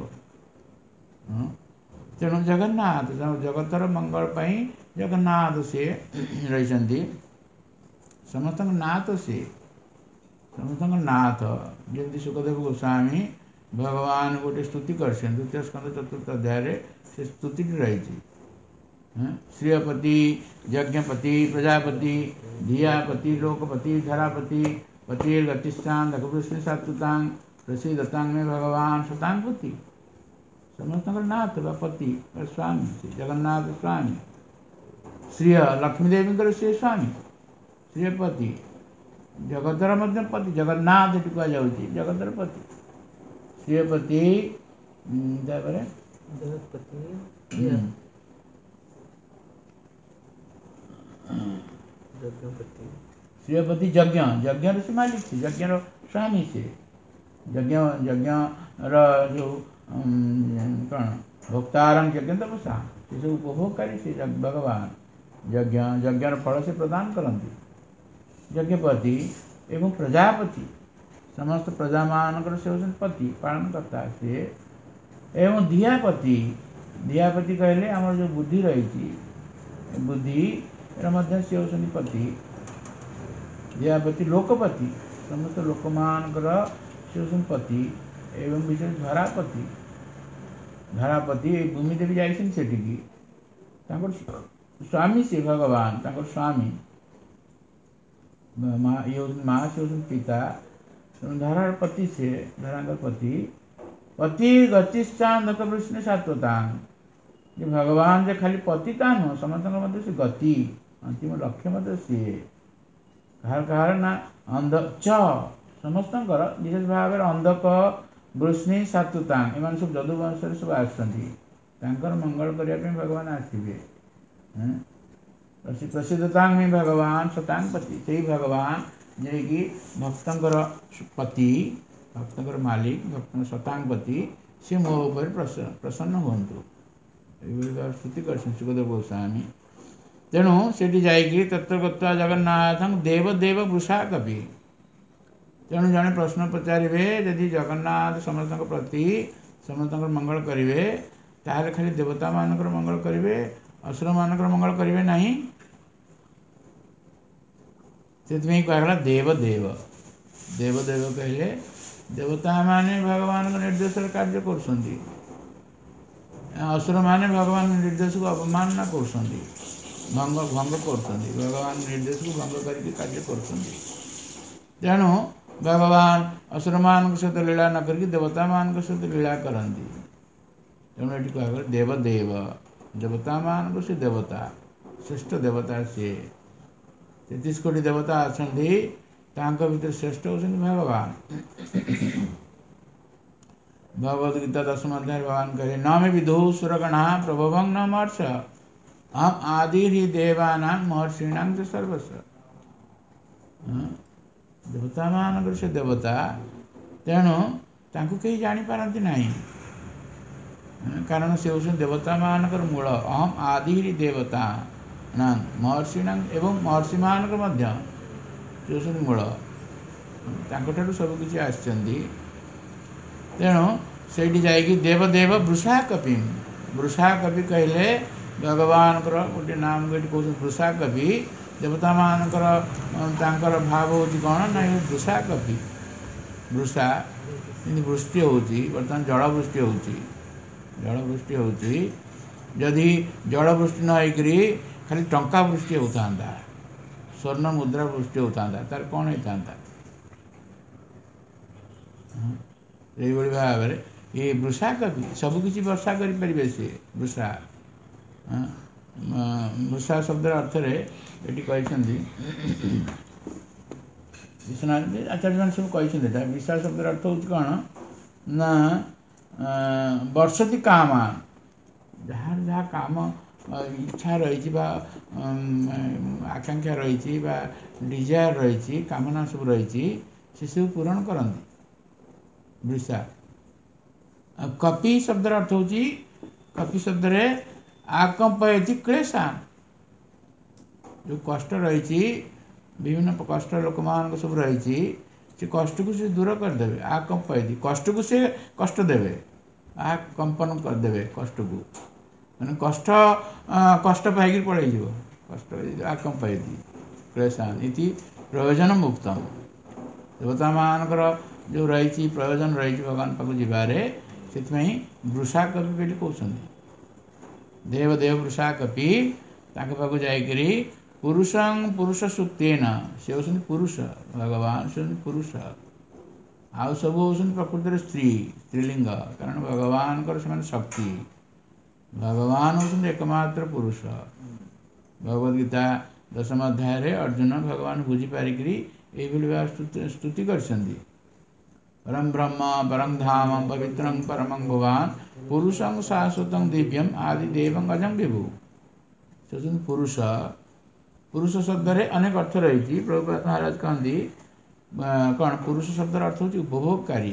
[SPEAKER 1] ତେଣୁ ଜଗନ୍ନାଥ, ଜଗତର ମଙ୍ଗଳ ପାଇଁ ଜଗନ୍ନାଥ ସିଏ ରହିଛନ୍ତି। ସମସ୍ତଙ୍କ ନାଥ ସେ, ସମସ୍ତଙ୍କ ନାଥ। ଯେମିତି ସୁଖଦେବ ଗୋସ୍ୱାମୀ ଭଗବାନ ଗୋଟେ ସ୍ତୁତି କରିଛନ୍ତି ଦ୍ୱିତୀୟ ସ୍କନ୍ଧ ଚତୁର୍ଥ ଅଧ୍ୟାୟରେ, ସେ ସ୍ତୁତିଟି ରହିଛି। ଶ୍ରିୟପତି, ଯଜ୍ଞପତି, ପ୍ରଜାପତି, ଧିୟାପତି, ଲୋକପତି, ଧରାପତି, ପତିର୍ଗତିଷ୍ଠାଂ ଦକ୍ଷବୃଷ୍ଣି ସାତ୍ୱତାଂ ପ୍ରसीदताଂ ମେ ଭଗବାନ ଶତାଂ ପତି। ସମସ୍ତଙ୍କର ନାଥ ବା ପତି ବା ସ୍ୱାମୀ ସେ ଜଗନ୍ନାଥ ସ୍ୱାମୀ। ଶ୍ରିୟ ଲକ୍ଷ୍ମୀ ଦେବୀଙ୍କର ସେ ସ୍ୱାମୀ, ଶ୍ରିୟପତି। ଜଗତର ମଧ୍ୟ ପତି, ଜଗନ୍ନାଥ ଏଠି କୁହାଯାଉଛି ଜଗତର ପତି। ଶ୍ରିୟପତି, ତାପରେ ଶ୍ରିୟପତି ଯଜ୍ଞ, ଯଜ୍ଞର ସେ ମାଲିକ, ସେ ଯଜ୍ଞର ସ୍ୱାମୀ ସେ। ଯଜ୍ଞ ଯଜ୍ଞର ଯେଉଁ କ'ଣ ଭୋକ୍ତାରଂ ଯଜ୍ଞ ତପସା, ସେସବୁ ଉପଭୋଗକାରୀ ସେ ଭଗବାନ। ଯଜ୍ଞ ଯଜ୍ଞର ଫଳ ସେ ପ୍ରଦାନ କରନ୍ତି। ଯଜ୍ଞପତି ଏବଂ ପ୍ରଜାପତି, ସମସ୍ତ ପ୍ରଜାମାନଙ୍କର ସେ ହେଉଛନ୍ତି ପତି, ପାଳନକର୍ତ୍ତା ସିଏ। ଏବଂ ଧିୟାପତି, ଧିୟାପତି କହିଲେ ଆମର ଯେଉଁ ବୁଦ୍ଧି ରହିଛି, ବୁଦ୍ଧିର ମଧ୍ୟ ସେ ହେଉଛନ୍ତି ପତି। ଧିୟାପତି ଲୋକପତି, ସମସ୍ତ ଲୋକମାନଙ୍କର ସେ ହେଉଛନ୍ତି ପତି। ଏବଂ ବିଶେଷ ଧରାପତି, ଧରାପତି ଏଇ ଭୂମି ଦେବୀ ଯାଇଛନ୍ତି ସେଠିକି, ତାଙ୍କର ସ୍ୱାମୀ ସେ ଭଗବାନ, ତାଙ୍କର ସ୍ୱାମୀ। ମା ଇଏ ହେଉଛନ୍ତି ମା, ସେ ହେଉଛନ୍ତି ପିତା। ତେଣୁ ଧରାର ପତି ସେ, ଧରାଙ୍କର ପତି। ପତି ଗତିଶ୍ଚାଂ ଦକ୍ଷବୃଷ୍ଣି ସାତ୍ୱତାଂ, ଯେ ଭଗବାନ ଯେ ଖାଲି ପତି ତା ନୁହଁ, ସମସ୍ତଙ୍କର ମଧ୍ୟ ସେ ଗତି, ଅନ୍ତିମ ଲକ୍ଷ୍ୟ ମଧ୍ୟ ସିଏ। କାହାର କାହାର ନା ଅନ୍ଧ ଚ, ସମସ୍ତଙ୍କର ବିଶେଷ ଭାବରେ ଅନ୍ଧକ ବୃଷ୍ଣି ସାତ୍ୱତାଂ, ଏମାନେ ସବୁ ଯଦୁବଂଶରେ ସବୁ ଆସୁଛନ୍ତି, ତାଙ୍କର ମଙ୍ଗଳ କରିବା ପାଇଁ ଭଗବାନ ଆସିବେ। ପ୍ରସିଦ୍ଧତାଂ ମେ ଭଗବାନ ଶତାଂ ପତି, ସେଇ ଭଗବାନ ଯିଏକି ଭକ୍ତଙ୍କର ପତି, ଭକ୍ତଙ୍କର ମାଲିକ, ଭକ୍ତଙ୍କର ଶତାଂ ପତି, ସେ ମୋ ଉପରେ ପ୍ରସନ୍ନ ହୁଅନ୍ତୁ। ଏଇଭଳି ଭାବରେ ସ୍ତୁତି କରିଛନ୍ତି ସୁଖଦେବ ଗୋସ୍ୱାମୀ। ତେଣୁ ସେଠି ଯାଇକି ତତ୍ର ଗତ୍ୱା ଜଗନ୍ନାଥଂ ଦେବ ଦେବ ବୃଷା କପି। ତେଣୁ ଜଣେ ପ୍ରଶ୍ନ ପଚାରିବେ, ଯଦି ଜଗନ୍ନାଥ ସମସ୍ତଙ୍କ ପ୍ରତି ସମସ୍ତଙ୍କର ମଙ୍ଗଳ କରିବେ, ତାହେଲେ ଖାଲି ଦେବତାମାନଙ୍କର ମଙ୍ଗଳ କରିବେ, ଅସୁରମାନଙ୍କର ମଙ୍ଗଳ କରିବେ ନାହିଁ? ସେଥିପାଇଁ କୁହାଗଲା ଦେବ ଦେବ। ଦେବ ଦେବ କହିଲେ ଦେବତାମାନେ ଭଗବାନଙ୍କ ନିର୍ଦ୍ଦେଶରେ କାର୍ଯ୍ୟ କରୁଛନ୍ତି, ଅସୁରମାନେ ଭଗବାନଙ୍କ ନିର୍ଦ୍ଦେଶକୁ ଅବମାନନା କରୁଛନ୍ତି, ଭଙ୍ଗ ଭଙ୍ଗ କରୁଛନ୍ତି, ଭଗବାନ ନିର୍ଦ୍ଦେଶକୁ ଭଙ୍ଗ କରିକି କାର୍ଯ୍ୟ କରୁଛନ୍ତି। ତେଣୁ ଭଗବାନ ଅସୁରମାନଙ୍କ ସହିତ ଲୀଳା ନ କରିକି ଦେବତାମାନଙ୍କ ସହିତ ଲୀଳା କରନ୍ତି। ତେଣୁ ଏଠି କୁହାଗଲା ଦେବ ଦେବ, ଦେବତାମାନଙ୍କୁ ସେ ଦେବତା, ଶ୍ରେଷ୍ଠ ଦେବତା ସିଏ। ତେତିଶ କୋଟି ଦେବତା ଅଛନ୍ତି, ତାଙ୍କ ଭିତରେ ଶ୍ରେଷ୍ଠ ହେଉଛନ୍ତି ଭଗବାନ। ଭଗବତ ଗୀତା ଦଶମ ଅଧ୍ୟାୟରେ ଭଗବାନ କହିଲେ ନ ମେ ବିଦୁଃ ସୁରଗଣା ପ୍ରଭବଂ ନ ମହର୍ଷ ଅହଂ ଆଦିର୍ହି ଦେବାନାଂ ମହର୍ଷିଣାଂ ଚ ସର୍ବସ୍ୱ। ଦେବତାମାନଙ୍କର ସେ ଦେବତା, ତେଣୁ ତାଙ୍କୁ କେହି ଜାଣିପାରନ୍ତି ନାହିଁ, କାରଣ ସେ ହେଉଛନ୍ତି ଦେବତାମାନଙ୍କର ମୂଳ। ଅହଂ ଆଦିର୍ହି ଦେବତା ନା ମହର୍ଷିଣାଂ, ଏବଂ ମହର୍ଷିମାନଙ୍କର ମଧ୍ୟ ସେ ହେଉଛନ୍ତି ମୂଳ, ତାଙ୍କଠାରୁ ସବୁକିଛି ଆସିଛନ୍ତି। ତେଣୁ ସେଇଠି ଯାଇକି ଦେବ ଦେବ ବୃଷା କପି, ବୃଷା କପି କହିଲେ ଭଗବାନଙ୍କର ଗୋଟିଏ ନାମ ଏଠି କହୁଛନ୍ତି ବୃଷା କପି। ଦେବତାମାନଙ୍କର ତାଙ୍କର ଭାବ ହେଉଛି କ'ଣ ନା ବୃଷା କପି। ବୃଷା ଯେମିତି ବୃଷ୍ଟି ହେଉଛି, ବର୍ତ୍ତମାନ ଜଳବୃଷ୍ଟି ହେଉଛି, ଜଳବୃଷ୍ଟି ହେଉଛି, ଯଦି ଜଳବୃଷ୍ଟି ନ ହେଇକରି ଖାଲି ଟଙ୍କା ବୃଷ୍ଟି ହେଉଥାନ୍ତା, ସ୍ୱର୍ଣ୍ଣ ମୁଦ୍ରା ବୃଷ୍ଟି ହେଉଥାନ୍ତା, ତାର କ'ଣ ହେଇଥାନ୍ତା? ଏଇଭଳି ଭାବରେ ଏ ବୃଷା କବି ସବୁକିଛି ବର୍ଷା କରିପାରିବେ ସିଏ। ବୃଷା, ବୃଷା ଶବ୍ଦର ଅର୍ଥରେ ଏଠି କହିଛନ୍ତି, ଆଚାର୍ଯ୍ୟମାନେ ସବୁ କହିଛନ୍ତି ଏଟା। ବୃଷା ଶବ୍ଦର ଅର୍ଥ ହେଉଛି କ'ଣ ନା ବର୍ଷତି କାମାନ, ଯାହାର ଯାହା କାମ ଇଚ୍ଛା ରହିଛି ବା ଆକାଂକ୍ଷା ରହିଛି ବା ଡିଜାୟାର ରହିଛି, କାମନା ସବୁ ରହିଛି, ସେସବୁ ପୂରଣ କରନ୍ତି ବୃଷା। ଆଉ କପି ଶବ୍ଦର ଅର୍ଥ ହେଉଛି, କପି ଶବ୍ଦରେ ଆକମ୍ପୟତି କ୍ଲେଶାନ୍, ଯେଉଁ କଷ୍ଟ ରହିଛି, ବିଭିନ୍ନ କଷ୍ଟ ଲୋକମାନଙ୍କ ସବୁ ରହିଛି, ସେ କଷ୍ଟକୁ ସେ ଦୂର କରିଦେବେ। ଆକମ୍ପୟତି, କଷ୍ଟକୁ ସେ କଷ୍ଟ ଦେବେ, ଆ କମ୍ପନ କରିଦେବେ କଷ୍ଟକୁ, ମାନେ କଷ୍ଟ କଷ୍ଟ ପାଇକି ପଳେଇଯିବ, କଷ୍ଟ ଆକମ୍ପୟତି କ୍ଲେଶାନ୍ ଇତି प्रयोजन मुक्तम देवता मानकर जो रही प्रयोजन रही भगवान पाक जीवारे से वृषा कपि बोली कहते देवदेव वृषा कपि पाक जाकि पुरुषं पुरुष सुक्तेन से होती पुरुष भगवान से पुरुष आउ सब होती प्रकृति स्त्री स्त्रीलिंग कारण भगवान से शक्ति भगवान होती एकमात्र पुरुष भगवद्गीता दशम अध्याय अर्जुन भगवान बुझीपारिक स्तुति कर परम ब्रह्म परम धाम पवित्रं परमं भवान पुरुषं शाश्वतं दिव्यम आदिदेवं अजं विभु से पुरुष पुरुष शब्द अनेक अर्थ रही प्रभुपाद महाराज कहती कौन पुरुष शब्द अर्थ होती उपभोगकारी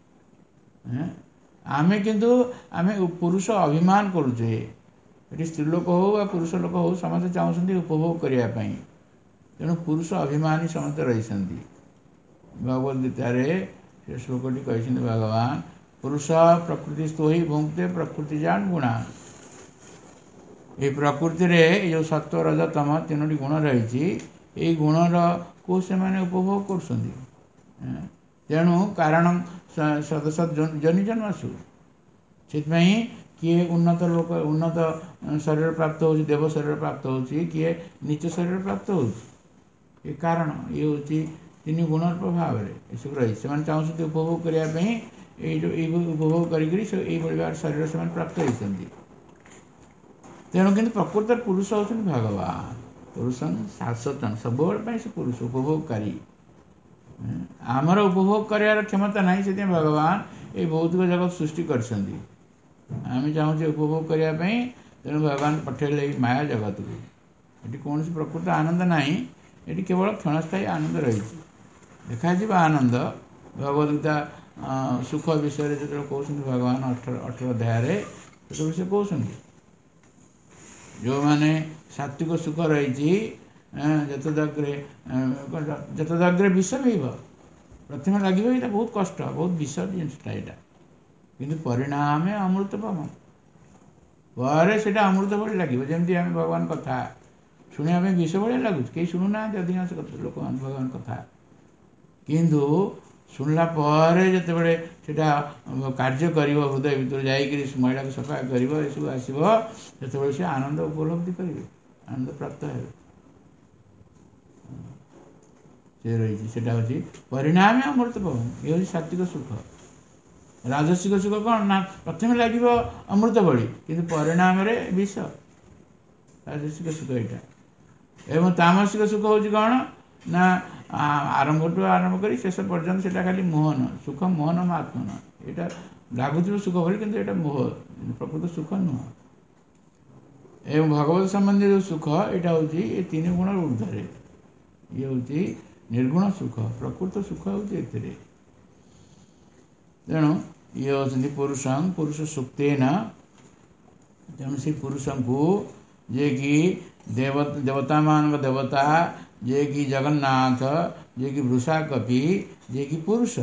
[SPEAKER 1] आमे किंतु आमे पुरुष अभिमान करुचे ये स्त्रीलोक हो या पुरुष लोक हो समस्त चाहते उपभोग करने तेणु पुरुष अभिमानी समस्त रही भगवद्गीतार से श्लोकटी कही भगवान पुरुष प्रकृति तो ही भुंक्ते प्रकृति जान गुणा ये प्रकृति रे जो सत्व रज तम तीनो गुण रही गुणर को से माने उपभोग कर तेणु कारण सदसद जनि जन्मसु से किए उन्नत लोक उन्नत शरीर प्राप्त हो देव शरीर प्राप्त हो किए नीच शरीर प्राप्त हो कारण ये हूँ तीन गुण प्रभाव में सब रही से चाहते उपभोग करने उपभोग कर शरीर से प्राप्त होती तेणु कि प्रकृत पुरुष होती भगवान पुरुष शाश्वत सब से पुरुष उपभोगकारी आमर उपभोग करार क्षमता ना से भगवान ये भौतिक जगत सृष्टि कर आम चाहूँ उपभोग करने तेणु भगवान पठेले माया जगत को ये कौन प्रकृत आनंद ना ये केवल क्षणस्थायी आनंद रही देखा आनंद भगवद्गीता सुख विषय जो कहते भगवान अठर अठर अध्याय से कहते जो मैंने सात्विक सुख रही जतदाग्रे जतदाग्रे विष भी प्रथम लगे ये बहुत कष्ट बहुत विष जिनसा यहाँ कि परिणाम अमृत पवन पर से अमृत भाई लगे जमी आम भगवान कथा शुणा विष भाई लगुच कहीं शुणुना अधिकांश लोक भगवान कथा किंतु शुणला जिते बड़े से कार्य कर हृदय भर जा महिला को सफा कर सब आसो से आनंद उपलब्धि करेंगे आनंद प्राप्त है से रही से परिणाम अमृत पवन ये हूँ सात्विक सुख राजसिक सुख कौन ना प्रथम लगे अमृत भली कि परिणाम विष राजसिक सुख यहाँ एवं तामसिक सुख हूँ कौन ना आरंभ टू आरंभ कर शेष पर्यटन से खाली मोहन सुख मोहन आत्मन यहाँ लगुच सुख भली कि मोह प्रकृत सुख नुह एवं भगवत संबंधी जो सुख यहाँ हूँ ये तीन गुण ऊर्धर ये हूँ निर्गुण सुख प्रकृत सुख हूँ तेणु ये होती पुरुष पुरुष सुक्तेन तेणु से पुरुष को जे कि देव देवता मान देवता जे कि जगन्नाथ जे कि वृषा कपि जे कि पुरुष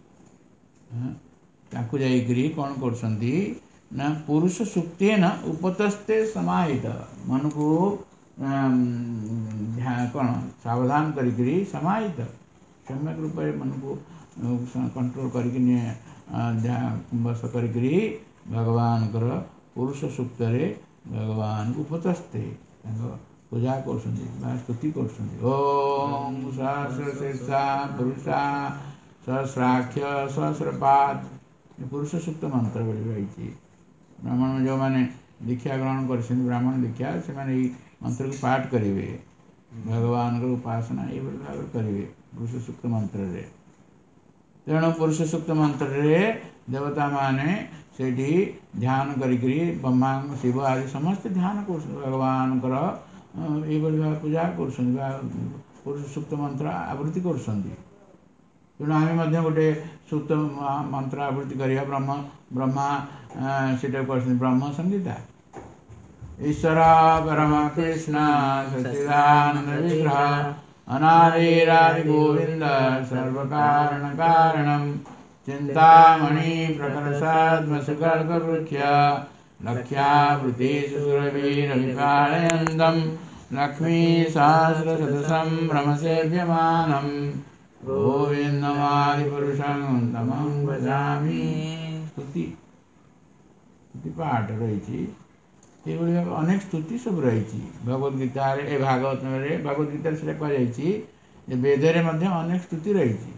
[SPEAKER 1] ताकू जाइकरी कौन करछंती ना पुरुष सुक्तेन उपतस्ते समाहित मन को कौन सावधान करी समाहित सम्यक रूप मन को कंट्रोल करके बस करी भगवान कर पुरुष सूक्त भगवान को उपतस्ते पूजा कर स्तुति कर ओम सहस्रशीर्षा पुरुषा सहस्राक्ष सहस्रपाद पुरुष सूक्त मंत्र बोली रही ब्राह्मण जो मैंने दीक्षा ग्रहण कर ब्राह्मण दीक्षा से मंत्र को पाठ करेंगे भगवान को उपासना ये भाव करेंगे पुरुष सूक्त मंत्र रे तेणु पुरुष सूक्त मंत्र रे देवता माने से ध्यान करी ब्रह्मा शिव आदि समस्त ध्यान कर भगवान कर ये भाव पूजा कर पुरुष सूक्त मंत्र आवृत्ति कर तेणु आम गोटे सूक्त मंत्र आवृत्ति करिया ब्रह्म ब्रह्मा से ब्रह्म संगीता ईश्वर परम कृष्ण सच्चिदानंद विग्रह अनादिरादि गोविंद सर्वकारण कारणम चिंतामणि प्रकर्षात्म सुगर्भवृक्ष लक्ष्यावृति सुरवीरविपालयन्तम् लक्ष्मी सहस्रशतसं भ्रमसेव्यमानं गोविन्दमादिपुरुषं तमं भजामि। स्तुति स्तुति पाठ रही ଏଇଭଳି ଭାବେ ଅନେକ ସ୍ତୁତି ସବୁ ରହିଛି ଭଗବଦ୍ ଗୀତାରେ ଏ ଭାଗବତରେ ଭଗବଦ୍ ଗୀତାରେ ସେଟା କୁହାଯାଇଛି ଯେ ବେଦରେ ମଧ୍ୟ ଅନେକ ସ୍ତୁତି ରହିଛି।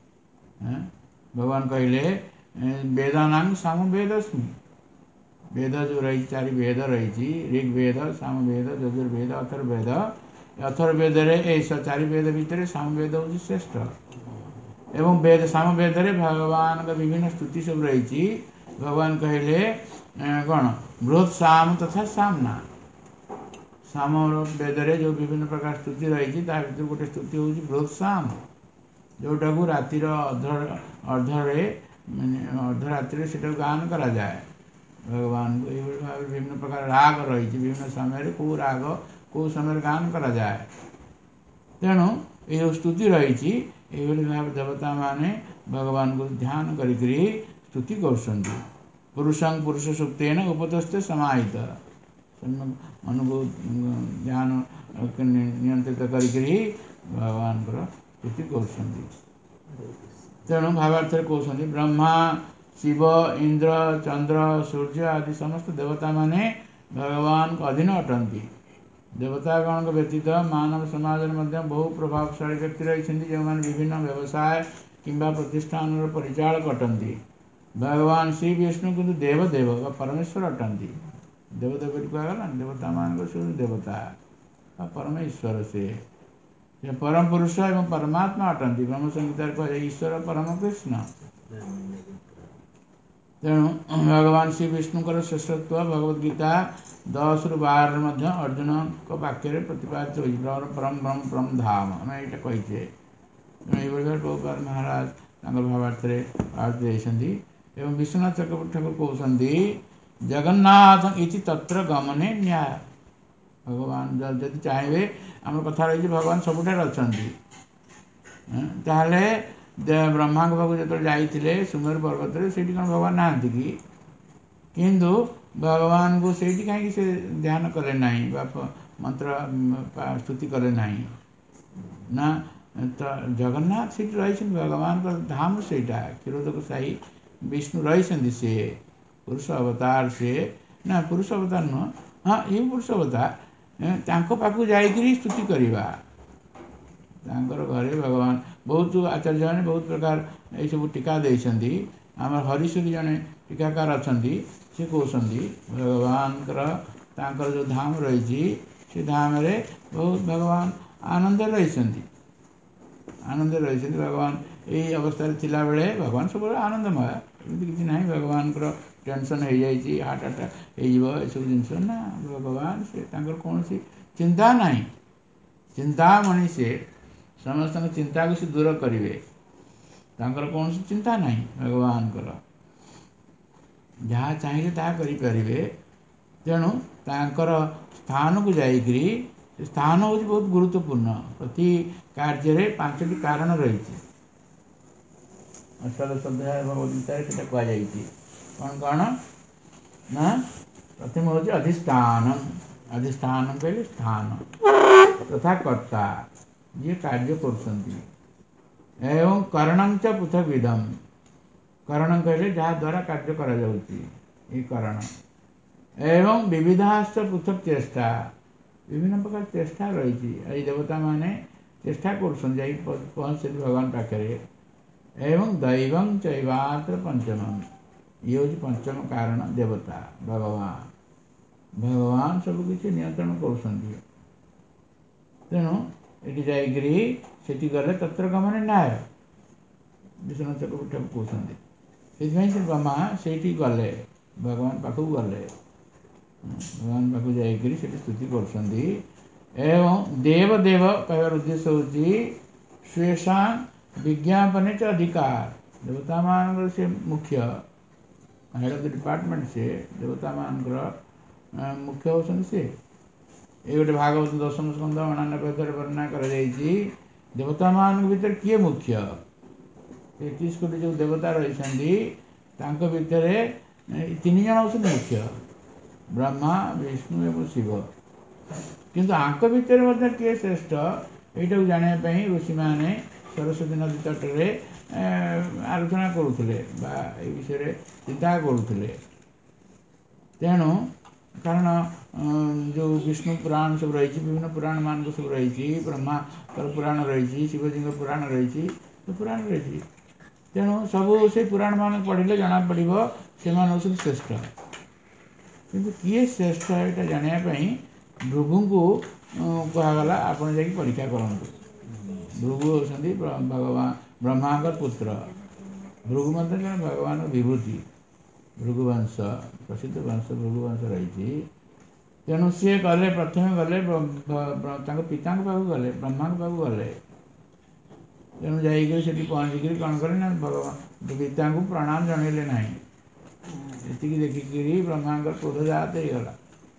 [SPEAKER 1] ଭଗବାନ କହିଲେ ବେଦାନାଂ ସାମବେଦସ୍ମି, ବେଦ ଯେଉଁ ରହିଛି ଚାରି ବେଦ ରହିଛି ଋଗ୍ବେଦ, ସାମବେଦ, ଯଜୁର୍ବେଦ, ଅଥର୍ବବେଦ। ଅଥର୍ବବେଦରେ ଏଇ ଚାରି ବେଦ ଭିତରେ ସାମବେଦ ହେଉଛି ଶ୍ରେଷ୍ଠ ଏବଂ ବେଦ ସାମବେଦରେ ଭଗବାନଙ୍କ ବିଭିନ୍ନ ସ୍ତୁତି ସବୁ ରହିଛି। ଭଗବାନ କହିଲେ କ'ଣ ବୃହତ୍ ସାମ ତଥା ସାମନା, ସାମର ବେଦରେ ଯେଉଁ ବିଭିନ୍ନ ପ୍ରକାର ସ୍ତୁତି ରହିଛି ତା ଭିତରୁ ଗୋଟେ ସ୍ତୁତି ହେଉଛି ବୃହତ୍ ସାମ, ଯେଉଁଟାକୁ ରାତିର ଅଧ ଅର୍ଦ୍ଧରେ ମାନେ ଅର୍ଦ୍ଧରାତ୍ରିରେ ସେଟାକୁ ଗାନ କରାଯାଏ ଭଗବାନଙ୍କୁ। ଏଇଭଳି ଭାବରେ ବିଭିନ୍ନ ପ୍ରକାର ରାଗ ରହିଛି, ବିଭିନ୍ନ ସମୟରେ କେଉଁ ରାଗ କେଉଁ ସମୟରେ ଗାନ କରାଯାଏ। ତେଣୁ ଏଇ ଯେଉଁ ସ୍ତୁତି ରହିଛି ଏଇଭଳି ଭାବରେ ଦେବତାମାନେ ଭଗବାନଙ୍କୁ ଧ୍ୟାନ କରିକିରି ସ୍ତୁତି କରୁଛନ୍ତି। ପୁରୁଷଂ ପୁରୁଷ ସୁକ୍ତେନ ଉପତସ୍ତେ ସମାହିତ, ମନକୁ ଧ୍ୟାନ ନିୟନ୍ତ୍ରିତ କରିକିରି ଭଗବାନଙ୍କର ସ୍ତୁତି କରୁଛନ୍ତି। ତେଣୁ ଭାବାର୍ଥରେ କହୁଛନ୍ତି ବ୍ରହ୍ମା, ଶିବ, ଇନ୍ଦ୍ର, ଚନ୍ଦ୍ର, ସୂର୍ଯ୍ୟ ଆଦି ସମସ୍ତ ଦେବତାମାନେ ଭଗବାନଙ୍କ ଅଧୀନ ଅଟନ୍ତି। ଦେବତାଗଣଙ୍କ ବ୍ୟତୀତ ମାନବ ସମାଜରେ ମଧ୍ୟ ବହୁ ପ୍ରଭାବଶାଳୀ ବ୍ୟକ୍ତି ରହିଛନ୍ତି ଯେଉଁମାନେ ବିଭିନ୍ନ ବ୍ୟବସାୟ କିମ୍ବା ପ୍ରତିଷ୍ଠାନର ପରିଚାଳକ ଅଟନ୍ତି। ଭଗବାନ ଶ୍ରୀ ବିଷ୍ଣୁ କିନ୍ତୁ ଦେବଦେବ ବା ପରମେଶ୍ୱର ଅଟନ୍ତି। ଦେବଦେବ ବୋଲି କୁହାଗଲା, ଦେବତାମାନଙ୍କର ସେ ଦେବତା ବା ପରମେଶ୍ୱର, ସେ ପରମ ପୁରୁଷ ଏବଂ ପରମାତ୍ମା ଅଟନ୍ତି। ବ୍ରହ୍ମ ସଂହିତାରେ କୁହାଯାଏ ଈଶ୍ୱର ପରମ କୃଷ୍ଣ। ତେଣୁ ଭଗବାନ ଶ୍ରୀ ବିଷ୍ଣୁଙ୍କର ଶ୍ରେଷ୍ଠତ୍ୱ ଭଗବଦ୍ ଗୀତା ଦଶରୁ ବାରରେ ମଧ୍ୟ ଅର୍ଜୁନଙ୍କ ବାକ୍ୟରେ ପ୍ରତିପାଦିତ ହୋଇଛି। ପରମ ବ୍ରହ୍ମ ପରମ ଧାମ, ଆମେ ଏଇଟା କହିଛେ। ତେଣୁ ଏଇଭଳି ଭାବରେ ପ୍ରଭୁପାଦ ମହାରାଜ ତାଙ୍କର ଭାବାର୍ଥରେ ପାଠ ଦେଇଛନ୍ତି। ଏବଂ ବିଶ୍ୱନାଥ ଚକ୍ରବର୍ତ୍ତୀ ଠାକୁର କହୁଛନ୍ତି ଜଗନ୍ନାଥ ଇତି ତତ୍ର ଗମନେ ନ୍ୟାୟ। ଭଗବାନ ଯଦି ଚାହିଁବେ, ଆମର କଥା ରହିଛି ଭଗବାନ ସବୁଠାରେ ଅଛନ୍ତି, ତାହେଲେ ବ୍ରହ୍ମାଙ୍କ ପାଖକୁ ଯେତେବେଳେ ଯାଇଥିଲେ ସୁମେରୁ ପର୍ବତରେ ସେଇଠି କ'ଣ ଭଗବାନ ନାହାନ୍ତି କି? କିନ୍ତୁ ଭଗବାନଙ୍କୁ ସେଇଠି କାହିଁକି ସେ ଧ୍ୟାନ କଲେ ନାହିଁ ବା ମନ୍ତ୍ର ସ୍ତୁତି କଲେ ନାହିଁ? ନା, ତ ଜଗନ୍ନାଥ ସେଇଠି ରହିଛନ୍ତି, ଭଗବାନଙ୍କର ଧାମ ସେଇଟା। କ୍ଷୀରୋଦକ ସାହି ବିଷ୍ଣୁ ରହିଛନ୍ତି, ସିଏ ପୁରୁଷ ଅବତାର, ସିଏ ନା ପୁରୁଷ ଅବତାର ନୁହଁ, ହଁ ଏଇ ପୁରୁଷ ଅବତାର। ତାଙ୍କ ପାଖକୁ ଯାଇକରି ସ୍ତୁତି କରିବା, ତାଙ୍କର ଘରେ ଭଗବାନ ବହୁତ ଆଚାର୍ଯ୍ୟମାନେ ବହୁତ ପ୍ରକାର ଏଇସବୁ ଟୀକା ଦେଇଛନ୍ତି। ଆମର ହରିଶ୍ରୀ ଜଣେ ଟୀକାକାର ଅଛନ୍ତି, ସେ କହୁଛନ୍ତି ଭଗବାନଙ୍କର ତାଙ୍କର ଯେଉଁ ଧାମ ରହିଛି ସେ ଧାମରେ ବହୁତ ଭଗବାନ ଆନନ୍ଦରେ ରହିଛନ୍ତି, ଆନନ୍ଦରେ ରହିଛନ୍ତି। ଭଗବାନ ଏଇ ଅବସ୍ଥାରେ ଥିଲାବେଳେ ଭଗବାନ ସବୁବେଳେ ଆନନ୍ଦମୟ, ଏମିତି କିଛି ନାହିଁ ଭଗବାନଙ୍କର ଟେନସନ୍ ହେଇଯାଇଛି, ହାର୍ଟ ଆଟାକ୍ ହେଇଯିବ ଏସବୁ ଜିନିଷ ନା। ଭଗବାନ ସେ ତାଙ୍କର କୌଣସି ଚିନ୍ତା ନାହିଁ, ଚିନ୍ତାମଣି ସେ, ସମସ୍ତଙ୍କ ଚିନ୍ତାକୁ ସେ ଦୂର କରିବେ, ତାଙ୍କର କୌଣସି ଚିନ୍ତା ନାହିଁ। ଭଗବାନଙ୍କର ଯାହା ଚାହିଁଲେ ତାହା କରିପାରିବେ। ତେଣୁ ତାଙ୍କର ସ୍ଥାନକୁ ଯାଇକରି, ସେ ସ୍ଥାନ ହେଉଛି ବହୁତ ଗୁରୁତ୍ୱପୂର୍ଣ୍ଣ। ପ୍ରତି କାର୍ଯ୍ୟରେ ପାଞ୍ଚଟି କାରଣ ରହିଛି, ଅଷ୍ଟାଦଶ ଅଧ୍ୟାୟ ଭଗବଦ୍ ଗୀତାରେ ସେଟା କୁହାଯାଇଛି। କ'ଣ କ'ଣ ନା ପ୍ରଥମ ହେଉଛି ଅଧିଷ୍ଠାନ। ଅଧିଷ୍ଠାନ କହିଲେ ସ୍ଥାନ ତଥା କର୍ତ୍ତା, ଯିଏ କାର୍ଯ୍ୟ କରୁଛନ୍ତି। ଏବଂ କରଣଞ୍ଚ ପୃଥକ ବିଧମ, କରଣ କହିଲେ ଯାହା ଦ୍ୱାରା କାର୍ଯ୍ୟ କରାଯାଉଛି, ଏଇ କରଣ। ଏବଂ ବିବିଧାଶ୍ଚ ପୃଥକ ଚେଷ୍ଟା, ବିଭିନ୍ନ ପ୍ରକାର ଚେଷ୍ଟା ରହିଛି। ଏଇ ଦେବତାମାନେ ଚେଷ୍ଟା କରୁଛନ୍ତି ଯାଇ ପହଞ୍ଚନ୍ତି ଭଗବାନ ପାଖରେ। ଏବଂ ଦୈବଂ ଚୈବାତ୍ର ପଞ୍ଚମମ୍, ଇଏ ହେଉଛି ପଞ୍ଚମ କାରଣ ଦେବତା ଭଗବାନ। ଭଗବାନ ସବୁକିଛି ନିୟନ୍ତ୍ରଣ କରୁଛନ୍ତି। ତେଣୁ ଏଠି ଯାଇକରି ସେଠି ଗଲେ ତତ୍ର ଗମନେ ନ୍ୟାୟ, ବିଶ୍ୱନାଥ ଚକ୍ରବର୍ତ୍ତୀ ଠାକୁର କହୁଛନ୍ତି। ସେଥିପାଇଁ ସେ ବ୍ରହ୍ମା ସେଇଠି ଗଲେ, ଭଗବାନ ପାଖକୁ ଗଲେ, ଭଗବାନ ପାଖକୁ ଯାଇକରି ସେଠି ସ୍ତୁତି କରୁଛନ୍ତି। ଏବଂ ଦେବ ଦେବ କହିବାର ଉଦ୍ଦେଶ୍ୟ ହେଉଛି ସ୍ୱେଷାଂ ବିଜ୍ଞାପନେ ଚ ଅଧିକାର, ଦେବତାମାନଙ୍କର ସେ ମୁଖ୍ୟ, ହେଡ୍ ଅଫ୍ ଦ ଡିପାର୍ଟମେଣ୍ଟ, ସେ ଦେବତାମାନଙ୍କର ମୁଖ୍ୟ ହେଉଛନ୍ତି ସେ। ଏଇ ଗୋଟେ ଭାଗବତ ଦଶମ ସ୍କନ୍ଧ ଅଣାନବେ ଅଧ୍ୟାୟରେ ବର୍ଣ୍ଣନା କରାଯାଇଛି ଦେବତାମାନଙ୍କ ଭିତରେ କିଏ ମୁଖ୍ୟ। ତେତିଶ କୋଟି ଯେଉଁ ଦେବତା ରହିଛନ୍ତି ତାଙ୍କ ଭିତରେ ତିନି ଜଣ ହେଉଛନ୍ତି ମୁଖ୍ୟ, ବ୍ରହ୍ମା, ବିଷ୍ଣୁ ଏବଂ ଶିବ। କିନ୍ତୁ ଆଙ୍କ ଭିତରେ ମଧ୍ୟ କିଏ ଶ୍ରେଷ୍ଠ ଏଇଟାକୁ ଜାଣିବା ପାଇଁ ଋଷିମାନେ ସରସ୍ୱତୀ ନଦୀ ତଟରେ ଆଲୋଚନା କରୁଥିଲେ ବା ଏ ବିଷୟରେ ଚିନ୍ତା କରୁଥିଲେ। ତେଣୁ କାରଣ ଯେଉଁ ବିଷ୍ଣୁ ପୁରାଣ ସବୁ ରହିଛି, ବିଭିନ୍ନ ପୁରାଣ ମାନଙ୍କ ସବୁ ରହିଛି, ବ୍ରହ୍ମାଙ୍କର ପୁରାଣ ରହିଛି, ଶିବଜୀଙ୍କ ପୁରାଣ ରହିଛି, ପୁରାଣ ରହିଛି। ତେଣୁ ସବୁ ସେ ପୁରାଣ ମାନ ପଢ଼ିଲେ ଜଣାପଡ଼ିବ ସେମାନେ ହେଉଛନ୍ତି ଶ୍ରେଷ୍ଠ। କିନ୍ତୁ କିଏ ଶ୍ରେଷ୍ଠ ଏଇଟା ଜାଣିବା ପାଇଁ ଭୃଗୁଙ୍କୁ କୁହାଗଲା ଆପଣ ଯାଇକି ପରୀକ୍ଷା କରନ୍ତୁ। ଭୃଗୁ ହେଉଛନ୍ତି ଭଗବାନ ବ୍ରହ୍ମାଙ୍କର ପୁତ୍ର। ଭୃଗୁ ମଧ୍ୟ ଜଣେ ଭଗବାନଙ୍କ ବିଭୂତି। ଭୃଗୁବଂଶ ପ୍ରସିଦ୍ଧ ବଂଶ ଭୃଗୁବଂଶ ରହିଛି। ତେଣୁ ସିଏ ଗଲେ, ପ୍ରଥମେ ଗଲେ ତାଙ୍କ ପିତାଙ୍କ ପାଖକୁ ଗଲେ, ବ୍ରହ୍ମାଙ୍କ ପାଖକୁ ଗଲେ। ତେଣୁ ଯାଇକରି ସେଠି ପହଞ୍ଚିକିରି କ'ଣ କଲେ ନା ଭଗବାନ ପିତାଙ୍କୁ ପ୍ରଣାମ ଜଣାଇଲେ ନାହିଁ। ଏତିକି ଦେଖିକିରି ବ୍ରହ୍ମାଙ୍କର କ୍ରୋଧ ଜାତ ହେଇଗଲା।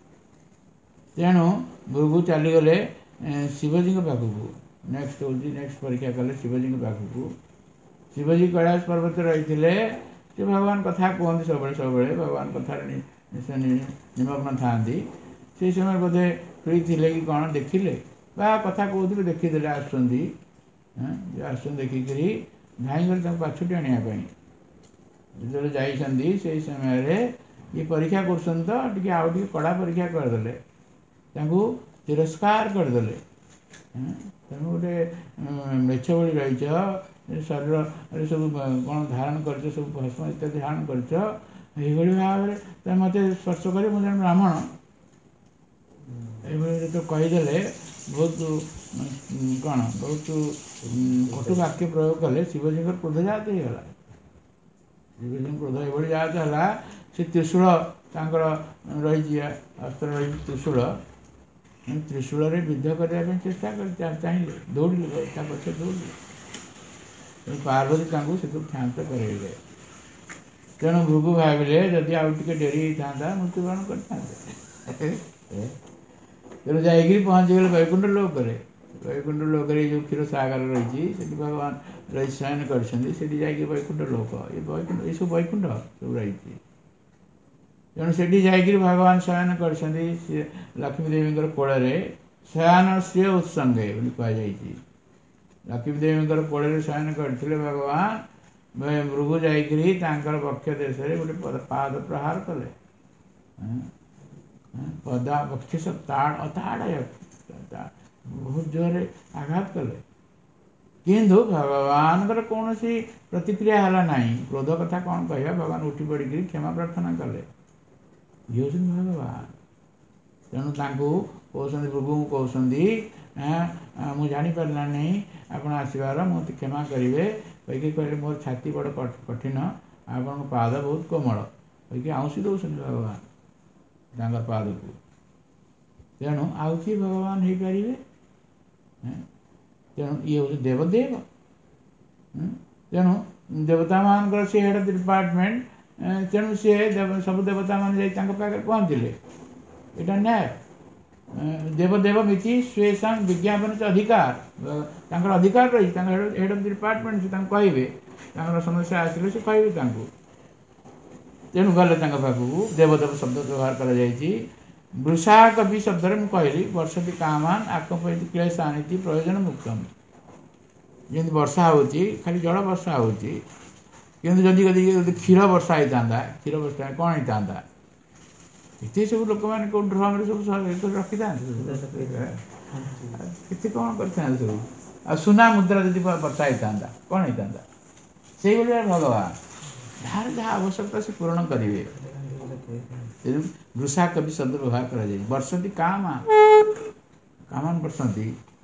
[SPEAKER 1] ତେଣୁ ଭୃଗୁ ଚାଲିଗଲେ ଶିବଜୀଙ୍କ ପାଖକୁ। ନେକ୍ସଟ ହେଉଛି ନେକ୍ସଟ ପରୀକ୍ଷା କଲେ ଶିବଜୀଙ୍କ ପାଖକୁ। ଶିବଜୀ କୈଳାସ ପର୍ବତରେ ରହିଥିଲେ। ସେ ଭଗବାନ କଥା କୁହନ୍ତି ସବୁବେଳେ ସବୁବେଳେ ଭଗବାନ କଥାରେ ନିମଗ୍ନ ଥାଆନ୍ତି। ସେଇ ସମୟରେ ବୋଧେ ଫ୍ରି ଥିଲେ କି କ'ଣ ଦେଖିଲେ ବା କଥା କହୁଥିଲେ, ଦେଖିଦେଲେ ଆସୁଛନ୍ତି ଆସୁଛନ୍ତି ଦେଖିକିରି ଧାଇଁଗଲେ ତାଙ୍କୁ ପାଛୋଟି ଆଣିବା ପାଇଁ। ଯେତେବେଳେ ଯାଇଛନ୍ତି ସେଇ ସମୟରେ ଇଏ ପରୀକ୍ଷା କରୁଛନ୍ତି ତ ଟିକେ ଆଉ ଟିକେ କଡ଼ା ପରୀକ୍ଷା କରିଦେଲେ, ତାଙ୍କୁ ତିରସ୍କାର କରିଦେଲେ। ତେଣୁ ଗୋଟେ ମେଛ ଭଳି ରହିଛ, ଶରୀରରେ ସବୁ କ'ଣ ଧାରଣ କରିଛ, ସବୁ ଭସ୍ମ ଇତ୍ୟାଦି ଧାରଣ କରିଛ, ଏଇଭଳି ଭାବରେ ତମେ ମୋତେ ସ୍ପର୍ଶ କରି ମୁଁ ଜଣେ ବ୍ରାହ୍ମଣ, ଏଇଭଳି ଯେତେ କହିଦେଲେ ବହୁତ କ'ଣ ବହୁତ କଟୁ ବାକ୍ୟ ପ୍ରୟୋଗ କଲେ। ଶିବଜୀଙ୍କର କ୍ରୋଧ ଜାତ ହେଇଗଲା। ଶିବଜୀଙ୍କ କ୍ରୋଧ ଏଭଳି ଜାତ ହେଲା, ସେ ତ୍ରିଶୂଳ ତାଙ୍କର ରହିଛି, ଅସ୍ତ୍ର ରହିଛି ତ୍ରିଶୂଳ, ତ୍ରିଶୂଳରେ ଯୁଦ୍ଧ କରିବା ପାଇଁ ଚେଷ୍ଟା କରି ଚାହିଁଲେ, ଦୌଡ଼ିଲେ, ତା ପଛରେ ଦୌଡ଼ିଲେ। ତେଣୁ ପାର୍ବତୀ ତାଙ୍କୁ ସେଥିରୁ କ୍ଷାନ୍ତ କରାଇଲେ। ତେଣୁ ଭୃଗୁ ଭାବିଲେ ଯଦି ଆଉ ଟିକେ ଡେରି ହେଇଥାନ୍ତା ମୃତ୍ୟୁବରଣ କରିଥାନ୍ତେ। ତେଣୁ ଯାଇକିରି ପହଞ୍ଚିଗଲେ ବୈକୁଣ୍ଠ ଲୋକରେ। ବୈକୁଣ୍ଠ ଲୋକରେ ଯେଉଁ କ୍ଷୀର ସାଗର ରହିଛି ସେଠି ଭଗବାନ ରହି ଶୟନ କରିଛନ୍ତି। ସେଠି ଯାଇକି ବୈକୁଣ୍ଠ ଲୋକ, ଏ ବୈକୁଣ୍ଠ ଏସବୁ ବୈକୁଣ୍ଠ ସବୁ ରହିଛି। ତେଣୁ ସେଠି ଯାଇକିରି ଭଗବାନ ଶୟନ କରିଛନ୍ତି ଲକ୍ଷ୍ମୀ ଦେବୀଙ୍କର କୋଳରେ। ଶୟନ ଶ୍ରେୟ ଉତ୍ସଙ୍ଗେ ବୋଲି କୁହାଯାଇଛି। ଲକ୍ଷ୍ମୀ ଦେବୀଙ୍କର କୋଳରେ ଶୟନ କରିଥିଲେ ଭଗବାନ। ଭୃଗୁ ଯାଇକିରି ତାଙ୍କର ବକ୍ଷ ଦେଶରେ ଗୋଟେ ପାଦ ପ୍ରହାର କଲେ। ପଦା ବକ୍ଷ ଅତାଡ଼ୟ ବହୁତ ଜୋରରେ ଆଘାତ କଲେ। କିନ୍ତୁ ଭଗବାନଙ୍କର କୌଣସି ପ୍ରତିକ୍ରିୟା ହେଲା ନାହିଁ। କ୍ରୋଧ କଥା କ'ଣ କହିବା, ଭଗବାନ ଉଠି ପଡ଼ିକିରି କ୍ଷମା ପ୍ରାର୍ଥନା କଲେ। ଇଏ ହେଉଛନ୍ତି ଭଗବାନ। ତେଣୁ ତାଙ୍କୁ କହୁଛନ୍ତି, ଭୃଗୁଙ୍କୁ କହୁଛନ୍ତି ମୁଁ ଜାଣିପାରିଲା ନାହିଁ ଆପଣ ଆସିବାର, ମୋତେ କ୍ଷମା କରିବେ କହିକି କହିଲେ ମୋର ଛାତି ବଡ଼ କଠିନ, ଆପଣଙ୍କ ପାଦ ବହୁତ କୋମଳ କହିକି ଆଉଁସି ଦେଉଛନ୍ତି ଭଗବାନ ତାଙ୍କର ପାଦକୁ। ତେଣୁ ଆଉ କିଏ ଭଗବାନ ହେଇପାରିବେ? ତେଣୁ ଇଏ ହେଉଛି ଦେବଦେବ। ତେଣୁ ଦେବତାମାନଙ୍କର ସେ ହେଡ଼ ଡିପାର୍ଟମେଣ୍ଟ। ତେଣୁ ସିଏ ସବୁ ଦେବତାମାନେ ଯାଇ ତାଙ୍କ ପାଖରେ ପହଞ୍ଚିଲେ। ଏଇଟା ନ୍ୟାୟ। ଦେବଦେବ ମିତି ସ୍ୱେଷାଂ ବିଜ୍ଞାପନ ଅଧିକାର, ତାଙ୍କର ଅଧିକାର ରହିଛି। ତାଙ୍କ ହେଡ଼ ଅଫ୍ ଡିପାର୍ଟମେଣ୍ଟ, ସେ ତାଙ୍କୁ କହିବେ, ତାଙ୍କର ସମସ୍ୟା ଆସିଲେ ସେ କହିବେ ତାଙ୍କୁ। ତେଣୁ ଗଲେ ତାଙ୍କ ପାଖକୁ। ଦେବଦେବ ଶବ୍ଦ ବ୍ୟବହାର କରାଯାଇଛି। ବୃଷା କବି ଶବ୍ଦରେ ମୁଁ କହିଲି ବର୍ଷତି କାମାନ ଆକମ୍ପୟତି କ୍ଲେଶାନ ଇତି ପ୍ରୟୋଜନ ମୁକ୍ତମ୍। ଯେମିତି ବର୍ଷା ହେଉଛି, ଖାଲି ଜଳ ବର୍ଷା ହେଉଛି, କିନ୍ତୁ ଯଦି ଯଦି ଯଦି କ୍ଷୀର ବର୍ଷା ହେଇଥାନ୍ତା, କ୍ଷୀର ବର୍ଷା କ'ଣ ହେଇଥାନ୍ତା? ଏତେ ସବୁ ଲୋକମାନେ କେଉଁ ଡ୍ରମରେ ସବୁ ରଖିଥାନ୍ତି, କେତେ କ'ଣ କରିଥାନ୍ତି ସବୁ। ଆଉ ସୁନା ମୁଦ୍ରା ଯଦି ବର୍ଷା ହେଇଥାନ୍ତା କ'ଣ ହେଇଥାନ୍ତା? ସେଇଭଳିଆ ଭଗବାନ ଯାହାର ଯାହା ଆବଶ୍ୟକତା ସେ ପୂରଣ କରିବେ। ତେଣୁ ବୃଷା କବି ଶବ୍ଦ ବ୍ୟବହାର କରାଯାଇଛି। ବର୍ଷନ୍ତି କାମାନ, କାମାନ ବର୍ଷନ୍ତି।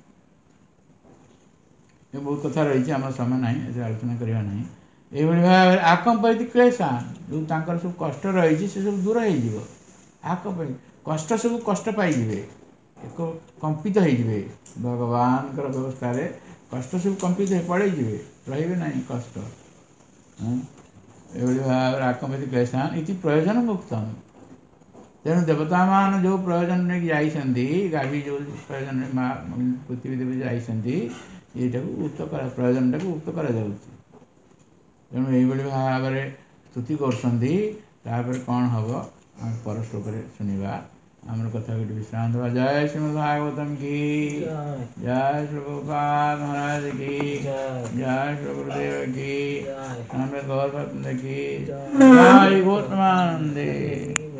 [SPEAKER 1] ଏ ବହୁତ କଥା ରହିଛି, ଆମର ସମୟ ନାହିଁ, ଏଥିରେ ଆଲୋଚନା କରିବା ନାହିଁ। ଏଇଭଳି ଭାବରେ ଆକମ୍ପୟତି କ୍ଲେଶାନ, ଯେଉଁ ତାଙ୍କର ସବୁ କଷ୍ଟ ରହିଛି ସେ ସବୁ ଦୂର ହେଇଯିବ। ଆକମ୍ପୟତି କଷ୍ଟ ସବୁ କଷ୍ଟ ପାଇଯିବେ, ଏକ କମ୍ପିତ ହେଇଯିବେ ଭଗବାନଙ୍କର ବ୍ୟବସ୍ଥାରେ। କଷ୍ଟ ସବୁ କମ୍ପିତ ହେଇ ପଳେଇଯିବେ, ରହିବେ ନାହିଁ କଷ୍ଟ। ଏଭଳି ଭାବରେ ଆକମ୍ପୟତି କ୍ଲେଶାନ ଇତି ପ୍ରୟୋଜନ ମୁକ୍ତମ୍। ତେଣୁ ଦେବତାମାନ ଯେଉଁ ପ୍ରୟୋଜନ ନେଇକି ଯାଇଛନ୍ତି, ଗାଭୀ ଯେଉଁ ପ୍ରୟୋଜନରେ ମା ପୃଥିବୀ ଦେବୀ ଯାଇଛନ୍ତି, ଏଇଟାକୁ ଉକ୍ତ କରା ପ୍ରୟୋଜନଟାକୁ ଉକ୍ତ କରାଯାଉଛି। ତେଣୁ ଏଇଭଳି ଭାବରେ ସ୍ତୁତି କରୁଛନ୍ତି। ତାପରେ କ'ଣ ହେବ ଆମେ ପର ଶ୍ଲୋକରେ ଶୁଣିବା। ଆମର କଥା ଏଠି ବିଶ୍ରାମ ଦେବା। ଜୟ ଶ୍ରୀମଦ୍ ଭାଗବତମ୍ की
[SPEAKER 2] जय
[SPEAKER 1] जय श्री गोपाल महाराज की
[SPEAKER 2] जय
[SPEAKER 1] जय श्री गुरुदेव की
[SPEAKER 2] जय
[SPEAKER 1] हमें गौर की
[SPEAKER 2] जय
[SPEAKER 1] जय गौतमानंदे।